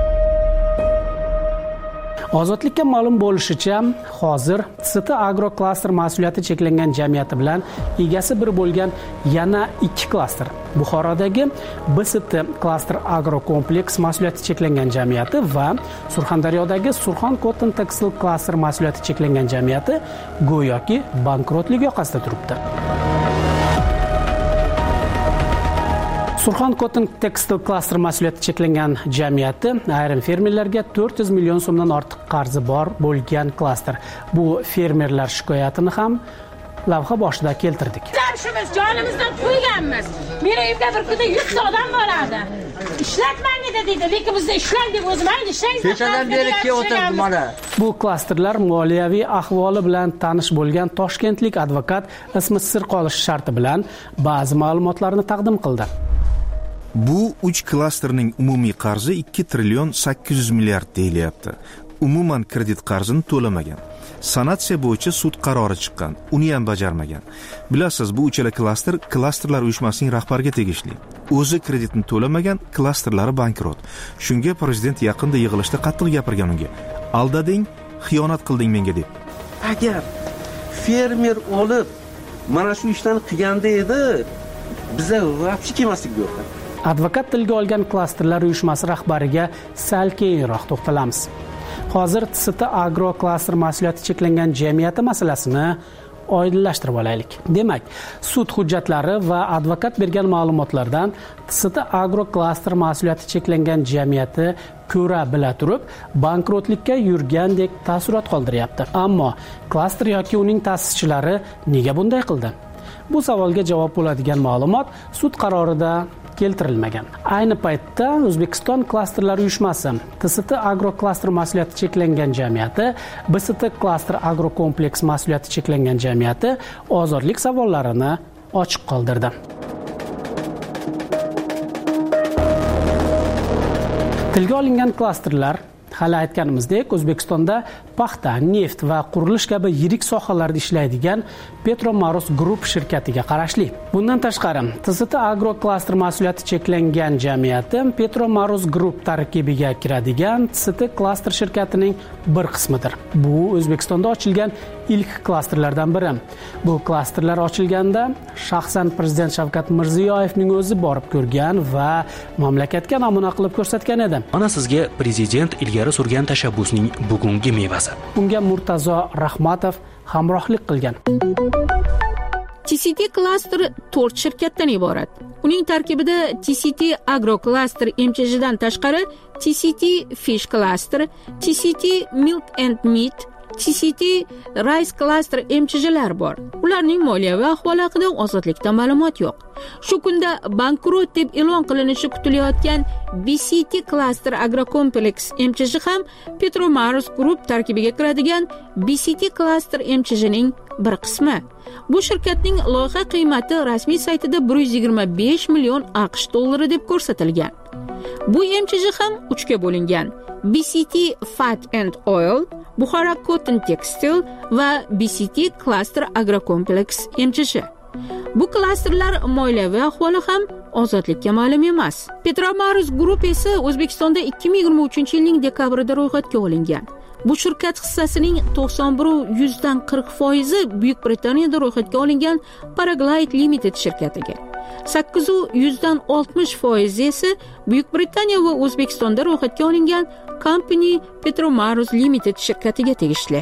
Ozodlikka ma'lum bo'lishicha, hozir TST Agro klaster mas'uliyati cheklangan jamiyati bilan egasi bir bo'lgan yana 2 klaster. Buxorodagi BST klaster agro kompleks mas'uliyati cheklangan jamiyati va Surxondaryodagi Surxon Cotton Textile klaster mas'uliyati cheklangan jamiyati go'yoki bankrotlik yoqasida turibdi. Surxon Cotton Textile klaster mas'uliyati cheklangan jamiyati ayrim fermerlarga 400 million so'mdan ortiq qarzi bor bo'lgan klaster. Bu fermerlar shikoyatini ham lavha boshida keltirdik. Ishimiz jonimizdan qo'yganmiz. Meni uyimda bir kunda 100 ta odam bo'ladi. Ishlatmang dedi, lekin bizda ishlang deb o'zim ayni ishlang. Kechadan beri o'tirdim mana. Bu klasterlar moliyaviy ahvoli bilan tanish bo'lgan toshkentlik advokat ismi sir qolishi sharti bilan ba'zi ma'lumotlarni taqdim qildi. Bu 3 klasterning umumiy qarzi 2 trillion 800 milliard deyilyapti. umuman kredit qarzini to'lamagan. Sanatsiya bo'yicha sud qarori chiqqan, uni ham bajarmagan. Bilasiz, bu uchala klasterlar uyushmasining rahbariga tegishli. O'zi kreditni to'lamagan, klasterlari bankrot. Shunga prezident yaqinda yig'ilishda qattiq gapirgan unga. Aldading, xiyonat qilding menga deb. Agar fermer olib mana shu ishlarni qilganda edi, biza vaqti kelmasdik bu yoqqa. Advokat tilga olgan klasterlar uyushmasi rahbariga sal keyinroq to'xtalamiz. Hozir TST Agro klaster mas'uliyati cheklangan jamiyati masalasini oydinlashtirib olaylik. Demak, sud hujjatlari va advokat bergan ma'lumotlardan TST Agro klaster mas'uliyati cheklangan jamiyati ko'ra bila turib bankrotlikka yurgandek taassurot qoldiryapti. Ammo klaster yoki uning ta'sischilari nega bunday qildi? Bu savolga javob bo'ladigan ma'lumot sud qarorida keltirilmagan. Ayni paytda O'zbekiston klasterlar uyushmasi, TST Agro klaster mas'uliyati cheklangan jamiyati, BST klaster agro kompleks mas'uliyati cheklangan jamiyati ozodlik savollarini ochiq qoldirdi. Tilga olingan klasterlar hali aytganimizdek O'zbekistonda paxta, neft va qurilish kabi yirik sohalarda ishlaydigan Petromarus Group shirkatiga qarashli. Bundan tashqari, TST Agro klaster mas'uliyati cheklangan jamiyati Petromarus Group tarkibiga kiradigan TST klaster shirkatining bir qismidir. Bu O'zbekistonda ochilgan ilk klasterlardan biri. Bu klasterlar ochilganda shaxsan prezident Shavkat Mirziyoyevning o'zi borib ko'rgan va mamlakatga namuna qilib ko'rsatgan edi. Mana sizga prezident ilgari surgan tashabbusning bugungi mevasi. Unga Murtazo Rahmatov hamrohlik qilgan. TCT klaster 4 shirkatdan iborat. Uning tarkibida TCT Agro klaster MCJdan tashqari TCT Fish klaster, TCT Milk and Meat, TCT Rice klaster MCJlar bor. Ularning moliyaviy ahvoli haqida ozodlikda ma'lumot yo'q. Shu kunda bankrot deb e'lon qilinishi kutilayotgan BCT klaster agrokompleks MCJ ham Petromarus Group tarkibiga kiradigan BCT klaster MCJning bir qismi. Bu shirkatning loyiha qiymati rasmiy saytida 125 million AQSh dollari deb ko'rsatilgan. Bu MCJ ham 3 ga bo'lingan. BCT Fat and Oil, Bukhara Cotton Textile va BCT Cluster Agrocomplex MCJ. Bu klasterlar moliyaviy ahvoli ham ozodlikka ma'lum emas. Petromarus Group esa O'zbekistonda 2023-yilning dekabrida ro'yxatga olingan. Bu shirkat hissasining 91% Buyuk Britaniyada ro'yxatga olingan Paraglide Limited shirkatiga. 8% esa Buyuk Britaniya va O'zbekistonda ro'yxatga olingan Company Petromarus Limited shirkatiga tegishli.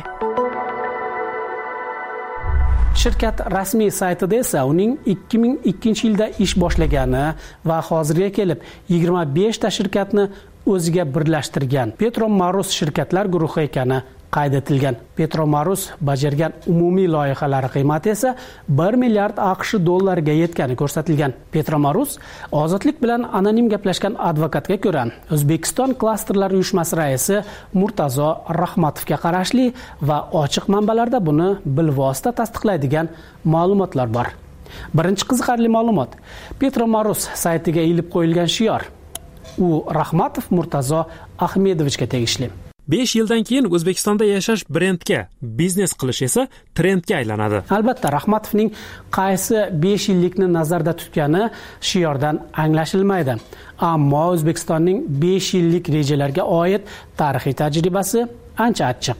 Shirkat rasmiy saytida esa uning 2002-yilda ish boshlagani va hozirga kelib 25 ta shirkatni o'ziga birlashtirgan Petromarus shirkatlar guruhi ekani qayd etilgan. Petromarus bajargan umumiy loyihalari qiymati esa 1 milliard AQSh dollariga yetgani ko'rsatilgan. Petromarus ozodlik bilan anonim gaplashgan advokatga ko'ra, O'zbekiston klasterlar uyushmasi raisi Murtazo Rahmatovga qarashli va ochiq manbalarda buni bilvosita tasdiqlaydigan ma'lumotlar bor. Birinchi qiziqarli ma'lumot: Petromarus saytiga ilib qo'yilgan shior. U Rahmatov Murtazo Ahmedovichga tegishli. 5 yildan keyin O'zbekistonda yashash brendga, biznes qilish esa trendga aylanadi. Albatta, Rahmatovning qaysi 5 yillikni nazarda tutgani shiordan anglashilmaydi. Ammo O'zbekistonning 5 yillik rejalarga oid tarixiy tajribasi ancha achchiq.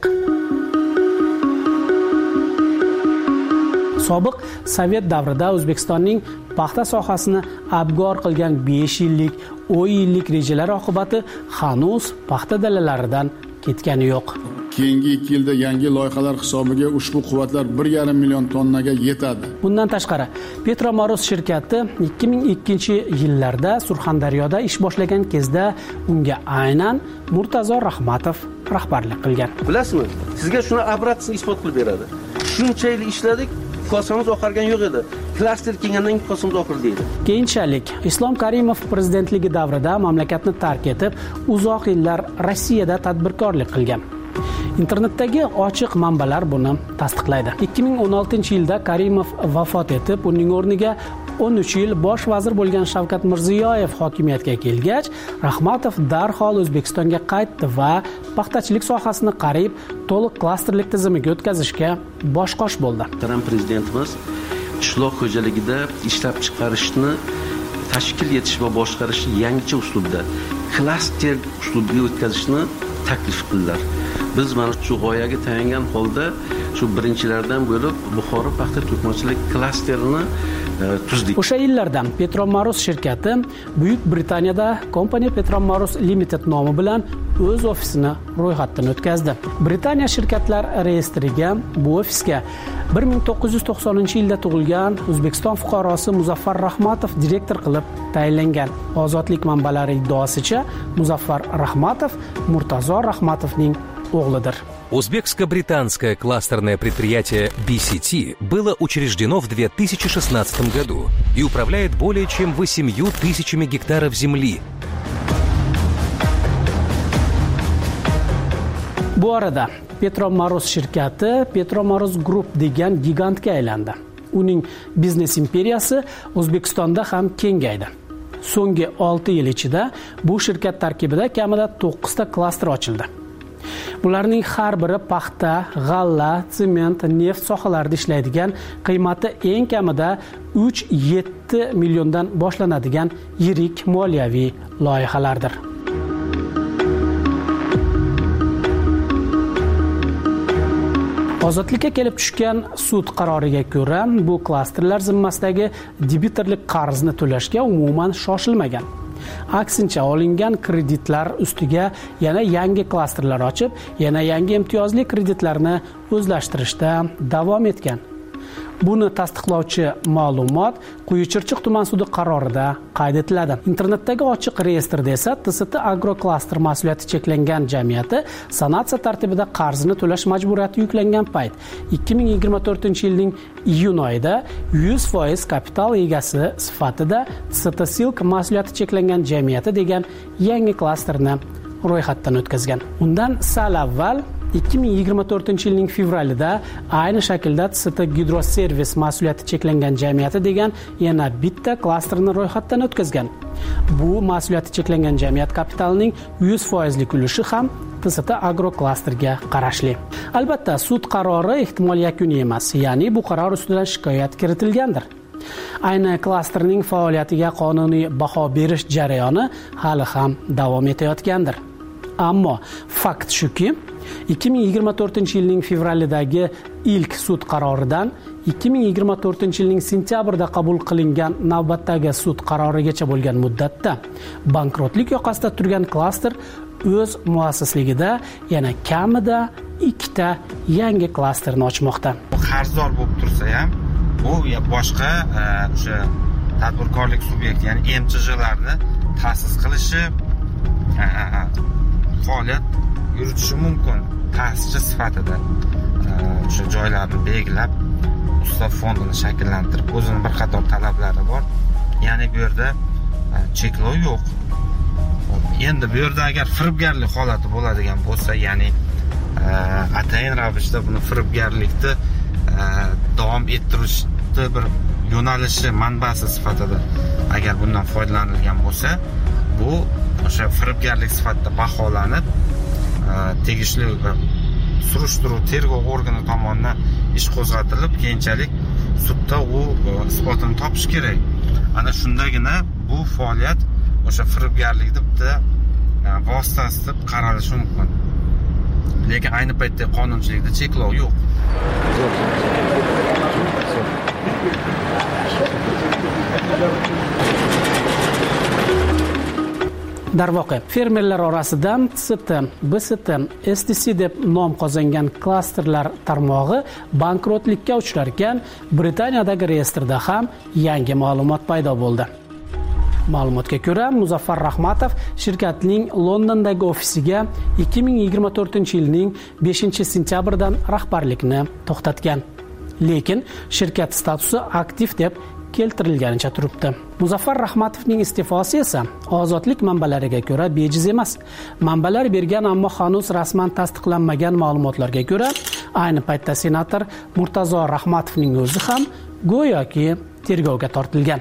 Sobiq Sovet davrida O'zbekistonning paxta sohasini abgor qilgan 5 yillik, 10 yillik rejalar oqibati hanuz paxta dalalaridan ketgani yo'q. Keyingi 2 yilda yangi loyihalar hisobiga ushbu quvvatlar 1,5 million tonnaga yetadi. Bundan tashqari, Petromarus shirkati 2002-yillarda Surxondaryoda ish boshlagan kezda unga aynan Murtazo Rahmatov rahbarlik qilgan. Bilasizmi? Sizga shuni obratni isbot qilib beradi. Shuncha yil ishladik, kosamiz oqargan yo'q edi. Klaster kelgandan keyin kosamiz oqildi edi. Keyinchalik Islom Karimov prezidentligi davrida mamlakatni tark etib, uzoq yillar Rossiyada tadbirkorlik qilgan. Internetdagi ochiq manbalar buni tasdiqlaydi. 2016-yilda Karimov vafot etib, uning o'rniga 13 yil bosh vazir bo'lgan Shavkat Mirziyoyev hokimiyatga kelgach, Rahmatov darhol O'zbekistonga qaytdi va paxtachilik sohasini qariyb to'liq klasterlik tizimiga o'tkazishga bosh-qosh bo'ldi. Tramp prezidentimiz qishloq xo'jaligida ishlab chiqarishni tashkil etish va boshqarishni yangicha uslubda, klaster uslubiga o'tkazishni taklif qildilar. Biz mana shu g'oyaga tayangan holda shu birinchilardan bo'lib Buxoro paxta to'qimachilik klasterini tuzdik. O'sha yillarda Petromarus shirkati Buyuk Britaniyada Company Petromarus Limited nomi bilan o'z ofisini ro'yxatdan o'tkazdi. Britaniya shirkatlar reyestriga bu ofisga 1990-yilda tug'ilgan O'zbekiston fuqarosi Muzaffar Rahmatov direktor qilib tayinlangan. Ozodlik manbalari iddaosicha Muzaffar Rahmatov Murtazo Rahmatovning o'g'lidir. Узбекско-британское кластерное предприятие BCT было учреждено в 2016 году и управляет более чем 8000 гектаров земли. Bu arada Petromarus shirkati Petromarus Group degan gigantga aylandi. Uning biznes imperiyasi O'zbekistonda ham kengaydi. So'nggi 6 yil ichida bu shirkat tarkibida kamida 9 ta klaster ochildi. Bularning har biri paxta, g'alla, sement, neft sohalarida ishlaydigan, qiymati eng kamida 3-7 milliondan boshlanadigan yirik moliyaviy loyihalardir. Ozodlikka kelib tushgan sud qaroriga ko'ra, bu klasterlar zimmasidagi debitorlik qarzni to'lashga umuman shoshilmagan. Aksincha olingan kreditlar ustiga yana yangi klasterlar ochib, yana yangi imtiyozli kreditlarni o'zlashtirishda davom etgan. Buni tasdiqlovchi ma'lumot Quyi-Chirchiq tuman sudi qarorida qayd etiladi. Internetdagi ochiq reyestrda esa TST Agro Cluster mas'uliyati cheklangan jamiyati sanatsiya tartibida qarzini to'lash majburiyati yuklangan payt 2024-yilning iyun oyida 100% kapital egasi sifatida TST Silk mas'uliyati cheklangan jamiyati degan yangi klasterni ro'yxatdan o'tkazgan. Undan sal avval 2024-yilning fevralida ayni shaklda TST Gidroservis mas'uliyati cheklangan jamiyati degan yana bitta klasterni ro'yxatdan o'tkazgan. Bu mas'uliyati cheklangan jamiyat kapitalining 100% lik ulushi ham TST Agro klasterga qarashli. Albatta, sud qarori ehtimol yakuniy emas, ya'ni bu qaror ustidan shikoyat kiritilgandir. Ayni klasterning faoliyatiga qonuniy baho berish jarayoni hali ham davom etayotgandir. Ammo fakt shuki, 2024-yilning fevralidagi ilk sud qaroridan 2024-yilning sentyabrida qabul qilingan navbatdagi sud qarorigacha bo'lgan muddatda bankrotlik yoqasida turgan klaster o'z muassisligida yana kamida 2 ta yangi klasterni ochmoqda. Qarzdor bo'lib tursa ham, bu boshqa o'sha tadbirkorlik subyekti, ya'ni MCJlarni ta'sis qilishi, faoliyat yuritishi mumkin. Ta'sischi sifatida o'sha joylarni belgilab, ustav fondini shakllantirib, o'zining bir qator talablari bor. Ya'ni bu yerda cheklov yo'q. Endi bu yerda agar firibgarlik holati bo'ladigan bo'lsa, ya'ni atayin ravishda buni firibgarlikni davom ettirishni bir yo'nalishi, manbasi sifatida agar bundan foydalanilgan bo'lsa, bu o'sha firibgarlik sifatida baholanib, tegishli surishtiruv tergov organi tomonidan ish qo'zg'atilib, keyinchalik sudda u isbotini topish kerak. Ana shundagina bu faoliyat o'sha firibgarlikni bitta vositasi deb qaralishi mumkin. Lekin ayni paytda qonunchilikda cheklov yo'q. Darvoqe, fermerlar orasida TST, BST, STC deb nom qozongan klasterlar tarmog'i bankrotlikka uchrarkan Britaniyadagi reyestrda ham yangi ma'lumot paydo bo'ldi. Ma'lumotga ko'ra, Muzaffar Rahmatov shirkatning Londondagi ofisiga 2024-yilning 5-sentyabridan rahbarlikni to'xtatgan. Lekin shirkat statusi aktiv deb keltirilganicha turibdi. Muzaffar Rahmatovning iste'fosi esa ozodlik manbalariga ko'ra bejiz emas. Manbalar bergan ammo hanuz rasman tasdiqlanmagan ma'lumotlarga ko'ra, ayni paytda senator Murtazo Rahmatovning o'zi ham go'yoki tergovga tortilgan.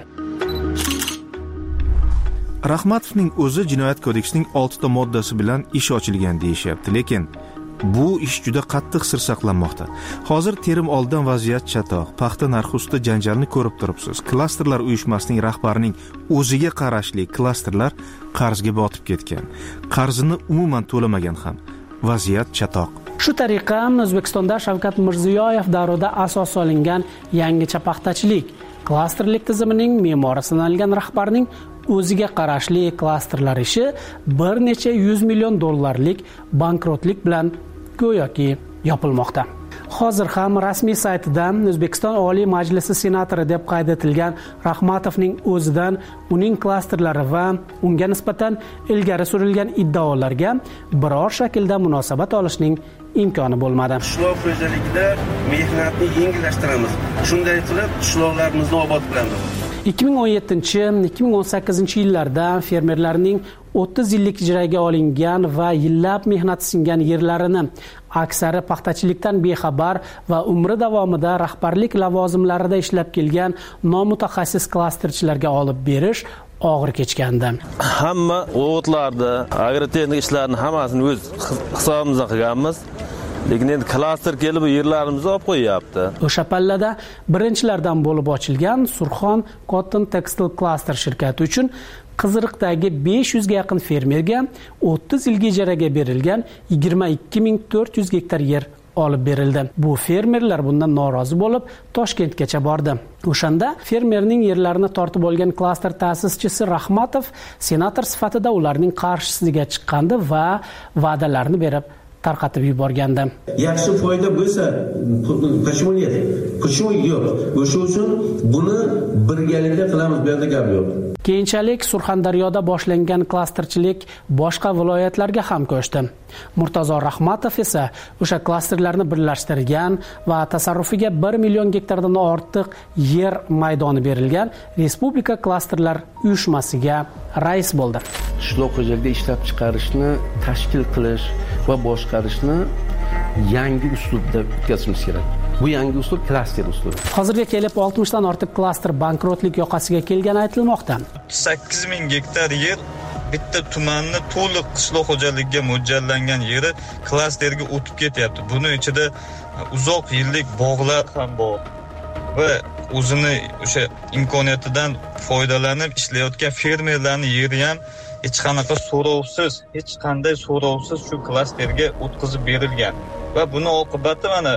Rahmatovning o'zi Jinoyat kodeksining 6 ta moddasi bilan ish ochilgan deyishyapti, lekin bu ish juda qattiq sir saqlanmoqda. Hozir terim oldidan vaziyat chatoq, paxta narxi ustida janjalni ko'rib turibsiz. Klasterlar uyushmasining rahbarining o'ziga qarashli klasterlar qarzga botib ketgan. Qarzini umuman to'lamagan ham. Vaziyat chatoq. Shu tariqa O'zbekistonda Shavkat Mirziyoyev davrida asos solingan yangicha paxtachilik klasterlik tizimining me'mori sanalgan rahbarning o'ziga qarashli klasterlar ishi bir necha 100 million dollarlik bankrotlik bilan go'yoki yopilmoqda. Hozir ham rasmiy saytida O'zbekiston Oliy Majlisi senatori deb qayd etilgan Rahmatovning o'zidan uning klasterlari va unga nisbatan ilgari surilgan iddaolarga biror shaklda munosabat olishning imkoni bo'lmadi. Qishloq xo'jaligida mehnatni yengillashtiramiz. Shunday qilib qishloqlarimizni obod qilamiz. 2017-2018 yillarda fermerlarning 30 yillik ijaraga olingan va yillab mehnati singan yerlarini aksari paxtachilikdan bexabar va umri davomida rahbarlik lavozimlarida ishlab kelgan nomutaxassis klasterchilarga olib berish og'ir kechgandi. Hamma o'g'itlarda agrotexnik ishlarni hammasini o'z hisobimizdan qilganmiz. Lekin endi klaster kelib yerlarimizni olib qo'yapti. O'sha pallada birinchilardan bo'lib ochilgan Surxon Cotton Textile Cluster shirkati uchun Qiziriqdagi 500 ga yaqin fermerga 30 yilga ijaraga berilgan 22400 gektar yer olib berildi. Bu fermerlar bundan norozi bo'lib Toshkentgacha bordi. O'shanda fermerning yerlarini tortib olgan klaster ta'sischisi Rahmatov senator sifatida ularning qarshisiga chiqqandi va va'dalarni berib tarqatib yuborgandi. Yaxshi foyda bo'lsa, почему нет? Почему yo'q? O'sha uchun buni birgalikda qilamiz, bu yerda gap yo'q. Keyinchalik Surxondaryoda boshlangan klasterchilik boshqa viloyatlarga ham ko'chdi. Murtazo Rahmatov esa o'sha klasterlarni birlashtirgan va tasarrufiga 1 million gektardan ortiq yer maydoni berilgan Respublika klasterlar uyushmasiga rais bo'ldi. Qishloq xo'jaligida ishlab chiqarishni tashkil qilish va boshqarishni yangi uslubda o'tkazishimiz kerak. Bu yangi uslub klaster uslubi. Hozirga kelib 60 dan ortiq klaster bankrotlik yoqasiga kelgani aytilmoqda. 8000 gektar yer bitta tumanni to'liq qishloq xo'jaligiga mo'ljallangan yeri klasterga o'tib ketyapti. Buning ichida uzoq yillik bog'lar ham bor va o'zini o'sha imkoniyatidan foydalanib ishlayotgan fermerlarning yeri ham hech qanaqa so'rovsiz, hech qanday so'rovsiz shu klasterga o'tkazib berilgan. Va buni oqibati mana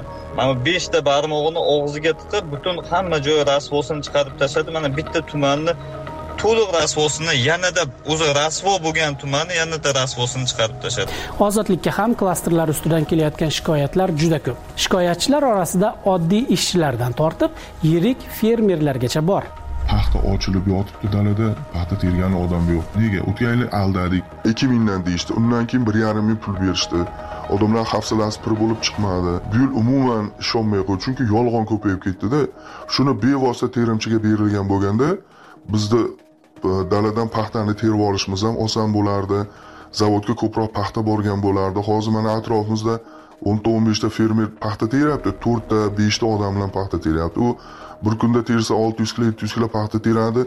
5 ta barmog'ini og'ziga tiqib, butun hamma joy rasvosini chiqarib tashladi. Mana bitta tumanni to'liq rasvosini yanada o'zi rasvo bo'lgan tumanni yanada rasvosini chiqarib tashladi. Ozodlikka ham klasterlar ustidan kelayotgan shikoyatlar juda ko'p. Shikoyatchilar orasida oddiy ishchilardan tortib, yirik fermerlargacha bor. Paxta ochilib yotibdi dalada, paxta tergan odam yo'q. Nega? O'tgan yili aldadik. 2000 dan deyishdi. Undan keyin 1,5 ming pul berishdi. Odamlar hafsalasi pir bo'lib chiqmadi. Bu yil umuman ishonmay qo'ydi, chunki yolg'on ko'payib ketdi-da. Shuni bevosita terimchiga berilgan bo'lganda, bizda daladan paxtani terib olishimiz ham oson bo'lardi. Zavodga ko'proq paxta borgan bo'lardi. Hozir mana atrofimizda 10-15 ta fermer paxta teryapti, 4 ta 5 ta odam bilan paxta teryapti. U bir kunda tersa 600 kilo 700 kilo paxta teradi.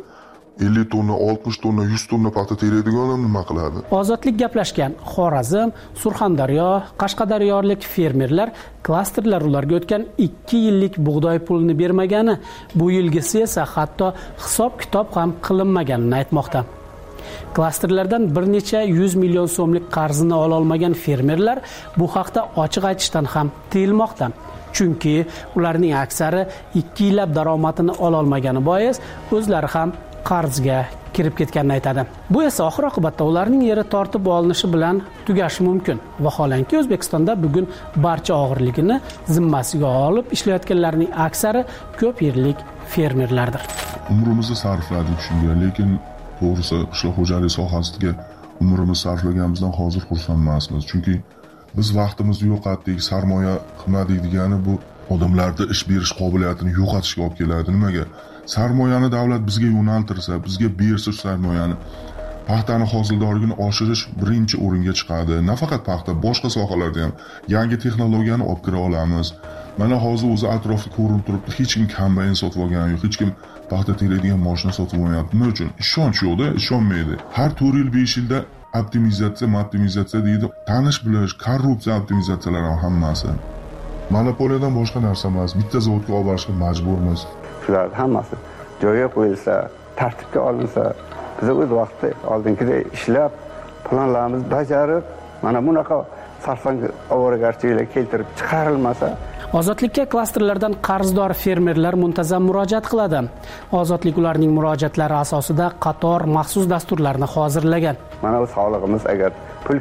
50 tonna, 60 tonna, 100 tonna paxta teradigan odam nima qiladi? Ozodlik gaplashgan Xorazm, Surxondaryo, Qashqadaryolik fermerlar klasterlar ularga o'tgan 2 yillik bug'doy pulini bermagani, bu yilgisi esa hatto hisob-kitob ham qilinmaganini aytmoqda. Klasterlardan bir necha 100 million so'mlik qarzini ola olmagan fermerlar bu haqda ochiq aytishdan ham tiyilmoqda. Chunki ularning aksari 2 yillab daromadini ola olmagani bois o'zlari ham qarzga kirib ketganini aytadi. Bu esa oxir oqibatda ularning yeri tortib olinishi bilan tugashi mumkin. Vaholanki O'zbekistonda bugun barcha og'irligini zimmasiga olib ishlayotganlarning aksari ko'p yillik fermerlardir. Umrimizni sarfladik shunga, lekin to'g'risi qishloq xo'jaligi sohasiga umrimizni sarflaganimizdan hozir xursand emasmiz. Chunki biz vaqtimizni yo'qotdik, sarmoya qilmadik degani bu odamlarda ish berish qobiliyatini yo'qotishga olib keladi. Nimaga? Sarmoyani davlat bizga yo'naltirsa, bizga bersa sarmoyani, paxtani hosildorligini oshirish birinchi o'ringa chiqadi. Nafaqat paxta, boshqa sohalarda ham yangi texnologiyani olib kira olamiz. mana hozir o'zi atrofda ko'rinib turibdi, hech kim kombayn sotib olgani yo'q, hech kim paxta teradigan mashina sotib olmayapti. Nima uchun? Ishonch yo'qda, ishonmaydi. Har 4 yil 5 yilda optimizatsiya deydi. Tanish bilish, korrupsiya optimizatsiyalar ham hammasi. Monopoliyadan boshqa narsa emas. Bitta zavodga olib borishga majburmiz. Shular hammasi joyiga qo'yilsa, tartibga olinsa, biz o'z vaqtida oldingidek ishlab, planlarimizni bajarib, mana bunaqa sarfang ovoragarchiliklar keltirib chiqarilmasa, Ozodlikka klasterlardan qarzdor fermerlar muntazam murojaat qiladi. Ozodlik ularning murojaatlari asosida qator maxsus dasturlarni hozirlagan. Mana bu sog'lig'imiz agar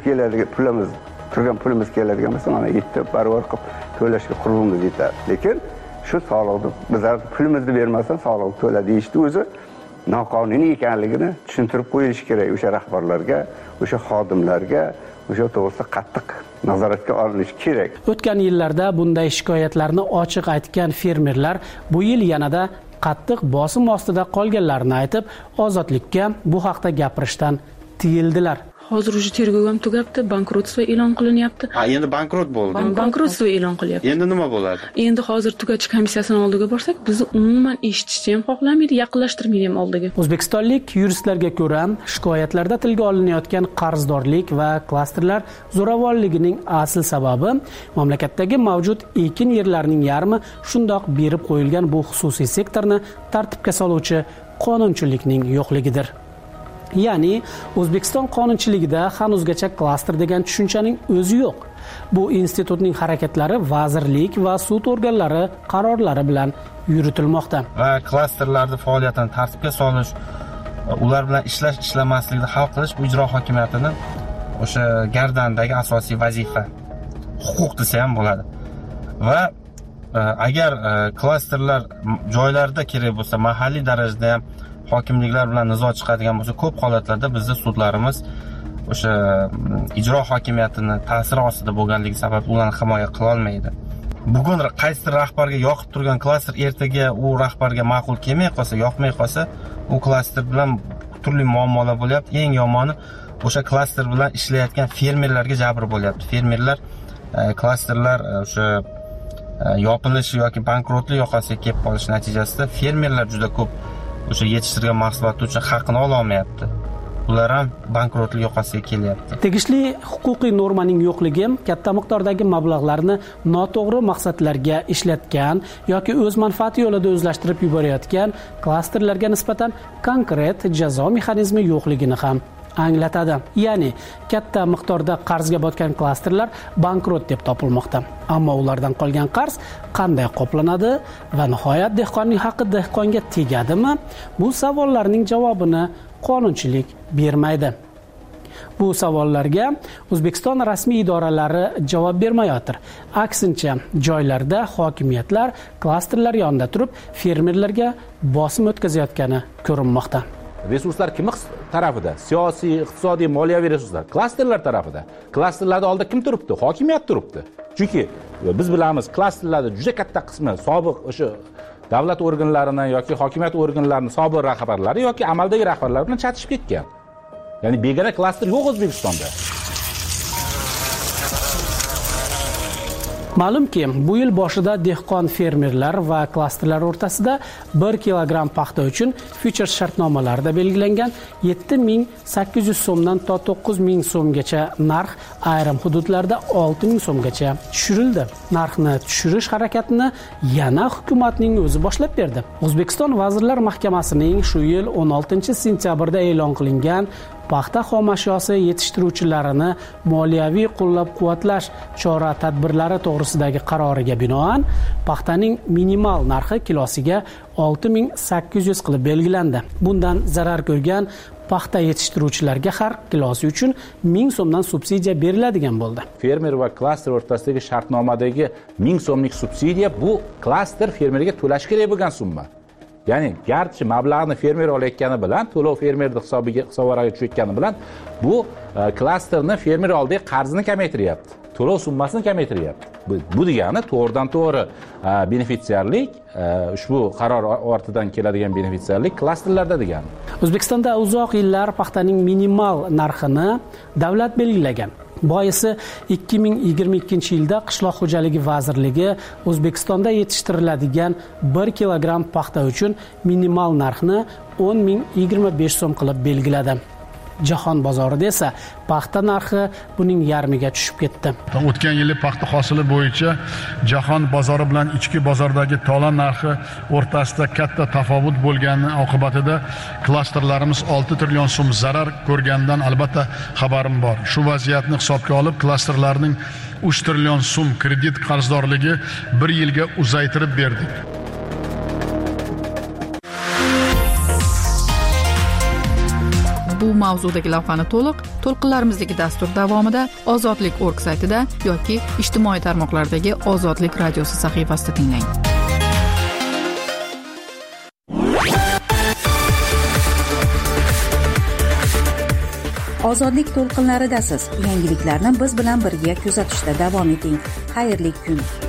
pulimiz keladigan bo'lsa, mana yetti barobar qilib to'lashga qurbimiz yetadi. Lekin shu sog'liqni bizlar pulimizni bermasdan sog'liq to'la deyishdi o'zi noqonuniy ekanligini tushuntirib qo'yilishi kerak o'sha rahbarlarga, o'sha xodimlarga, o'sha to'g'risida qattiq nazoratga olinishi kerak. O'tgan yillarda bunday shikoyatlarni ochiq aytgan fermerlar bu yil yanada qattiq bosim ostida qolganlarini aytib, ozodlikka bu haqda gapirishdan tiyildilar. Hozir уже tergov ham tugabdi, bankrotство e'lon qilinyapti. Endi bankrot bo'ldi. Bankrotство e'lon qilyapti. Endi nima bo'ladi? Endi hozir tugatish komissiyasining oldiga borsak, bizni umuman eshitishni ham xohlamaydi, yaqinlashtirmaydi ham oldiga. O'zbekistonlik yuristlarga ko'ra, shikoyatlarda tilga olinayotgan qarzdorlik va klasterlar zo'ravonligining asl sababi mamlakatdagi mavjud ekin yerlarining yarmi shundoq berib qo'yilgan bu xususiy sektorni tartibga soluvchi qonunchilikning yo'qligidir. Ya'ni O'zbekiston qonunchiligida hanuzgacha klaster degan tushunchaning o'zi yo'q. Bu institutning harakatlari vazirlik va sud organlari qarorlari bilan yuritilmoqda. Va klasterlarning faoliyatini tartibga solish, ular bilan ishlamaslikni hal qilish bu ijro hokimiyatining o'sha gardandagi asosiy vazifa, huquq desa ham bo'ladi. Va agar klasterlar joylarda kerak bo'lsa, mahalliy darajada ham hokimliklar bilan nizo chiqadigan bo'lsa, ko'p holatlarda bizning sudlarimiz o'sha ijro hokimiyatini ta'siri ostida bo'lganligi sababli ularni himoya qila olmaydi. Bugun qaysi rahbarga yoqib turgan klaster ertaga u rahbarga ma'qul kelmay qolsa, yoqmay qolsa, u klaster bilan turli muammolar bo'lyapti. Eng yomoni o'sha klaster bilan ishlayotgan fermerlarga jabr bo'lyapti. Fermerlar klasterlar o'sha yopilishi yoki bankrotlik yoqasiga kelib qolish natijasida fermerlar juda ko'p o'sha yetishtirgan mahsuloti uchun haqini ola olmayapti. Ular ham bankrotlik yoqasiga kelyapti. Tegishli huquqiy normaning yo'qligi katta miqdordagi mablag'larni noto'g'ri maqsadlarga ishlatgan yoki o'z manfaati yo'lida o'zlashtirib yuborayotgan klasterlarga nisbatan konkret jazo mexanizmi yo'qligini ham anglatadi. Ya'ni katta miqdorda qarzga botgan klasterlar bankrot deb topilmoqda. Ammo ulardan qolgan qarz qanday qoplanadi va nihoyat dehqonning haqqi dehqonga tegadimi? Bu savollarning javobini qonunchilik bermaydi. Bu savollarga O'zbekiston rasmiy idoralari javob bermayotir. Aksincha, joylarda hokimiyatlar klasterlar yonida turib, fermerlarga bosim o'tkazayotgani ko'rinmoqda. Resurslar kim tarafida? Siyosiy, iqtisodiy, moliyaviy resurslar. Klasterlar tarafida. Klasterlarda oldida kim turibdi? Hokimiyat turibdi. Chunki biz bilamiz, klasterlarda juda katta qismi sobiq o'sha davlat organlarini yoki hokimiyat organlarining sobiq rahbarlari yoki amaldagi rahbarlar bilan chatishib ketgan. Ya'ni begona klaster yo'q O'zbekistonda. Ma'lumki, bu yil boshida dehqon fermerlar va klasterlar o'rtasida 1 kilogramm paxta uchun futures shartnomalarida belgilangan 7.800 so'mdan to 9.000 so'mgacha narx ayrim hududlarda 6.000 so'mgacha tushirildi. Narxni tushirish harakatini yana hukumatning o'zi boshlab berdi. O'zbekiston Vazirlar Mahkamasining shu yil 16-sentyabrda e'lon qilingan paxta xomashyosi yetishtiruvchilarini moliyaviy qo'llab-quvvatlash chora-tadbirlari to'g'risidagi qaroriga binoan paxtaning minimal narxi kilosiga 6.800 qilib belgilandi. Bundan zarar ko'rgan paxta yetishtiruvchilarga har kilosi uchun 1000 so'mdan subsidiya beriladigan bo'ldi. Fermer va klaster o'rtasidagi shartnomadagi 1000 so'mlik subsidiya bu klaster fermerga to'lash kerak bo'lgan summa. Ya'ni garchi mablag'ni fermer olayotgani bilan, to'lov fermerning hisobiga hisobvaraqaga tushayotgani bilan bu klasterni fermer oldagi qarzini kamaytiryapti. To'lov summasini kamaytiryapti. Bu degani to'g'ridan-to'g'ri benefitsiarlik, ushbu qaror ortidan keladigan benefitsiarlik klasterlarda degani. O'zbekistonda uzoq yillar paxtaning minimal narxini davlat belgilagan. Boisi 2022-yilda Qishloq xo'jaligi vazirligi O'zbekistonda yetishtiriladigan 1 kilogramm paxta uchun minimal narxni 10.025 so'm qilib belgiladi. Jahon bozorida esa paxta narxi buning yarmiga tushib ketdi. O'tgan yili paxta hosili bo'yicha jahon bozori bilan ichki bozordagi tola narxi o'rtasida katta tafovut bo'lgani oqibatida klasterlarimiz 6 trillion so'm zarar ko'rganidan albatta xabarim bor. Shu vaziyatni hisobga olib klasterlarning 3 trillion so'm kredit qarzdorligi 1 yilga uzaytirib berdik. Bu mavzudagi lavhani to'lqinlarimizdagi dastur davomida Ozodlik.org saytida yoki ijtimoiy tarmoqlardagi Ozodlik radiosi sahifasida tinglang. Ozodlik to'lqinlaridasiz. Yangiliklarni biz bilan birga kuzatishda davom eting. Xayrli kun.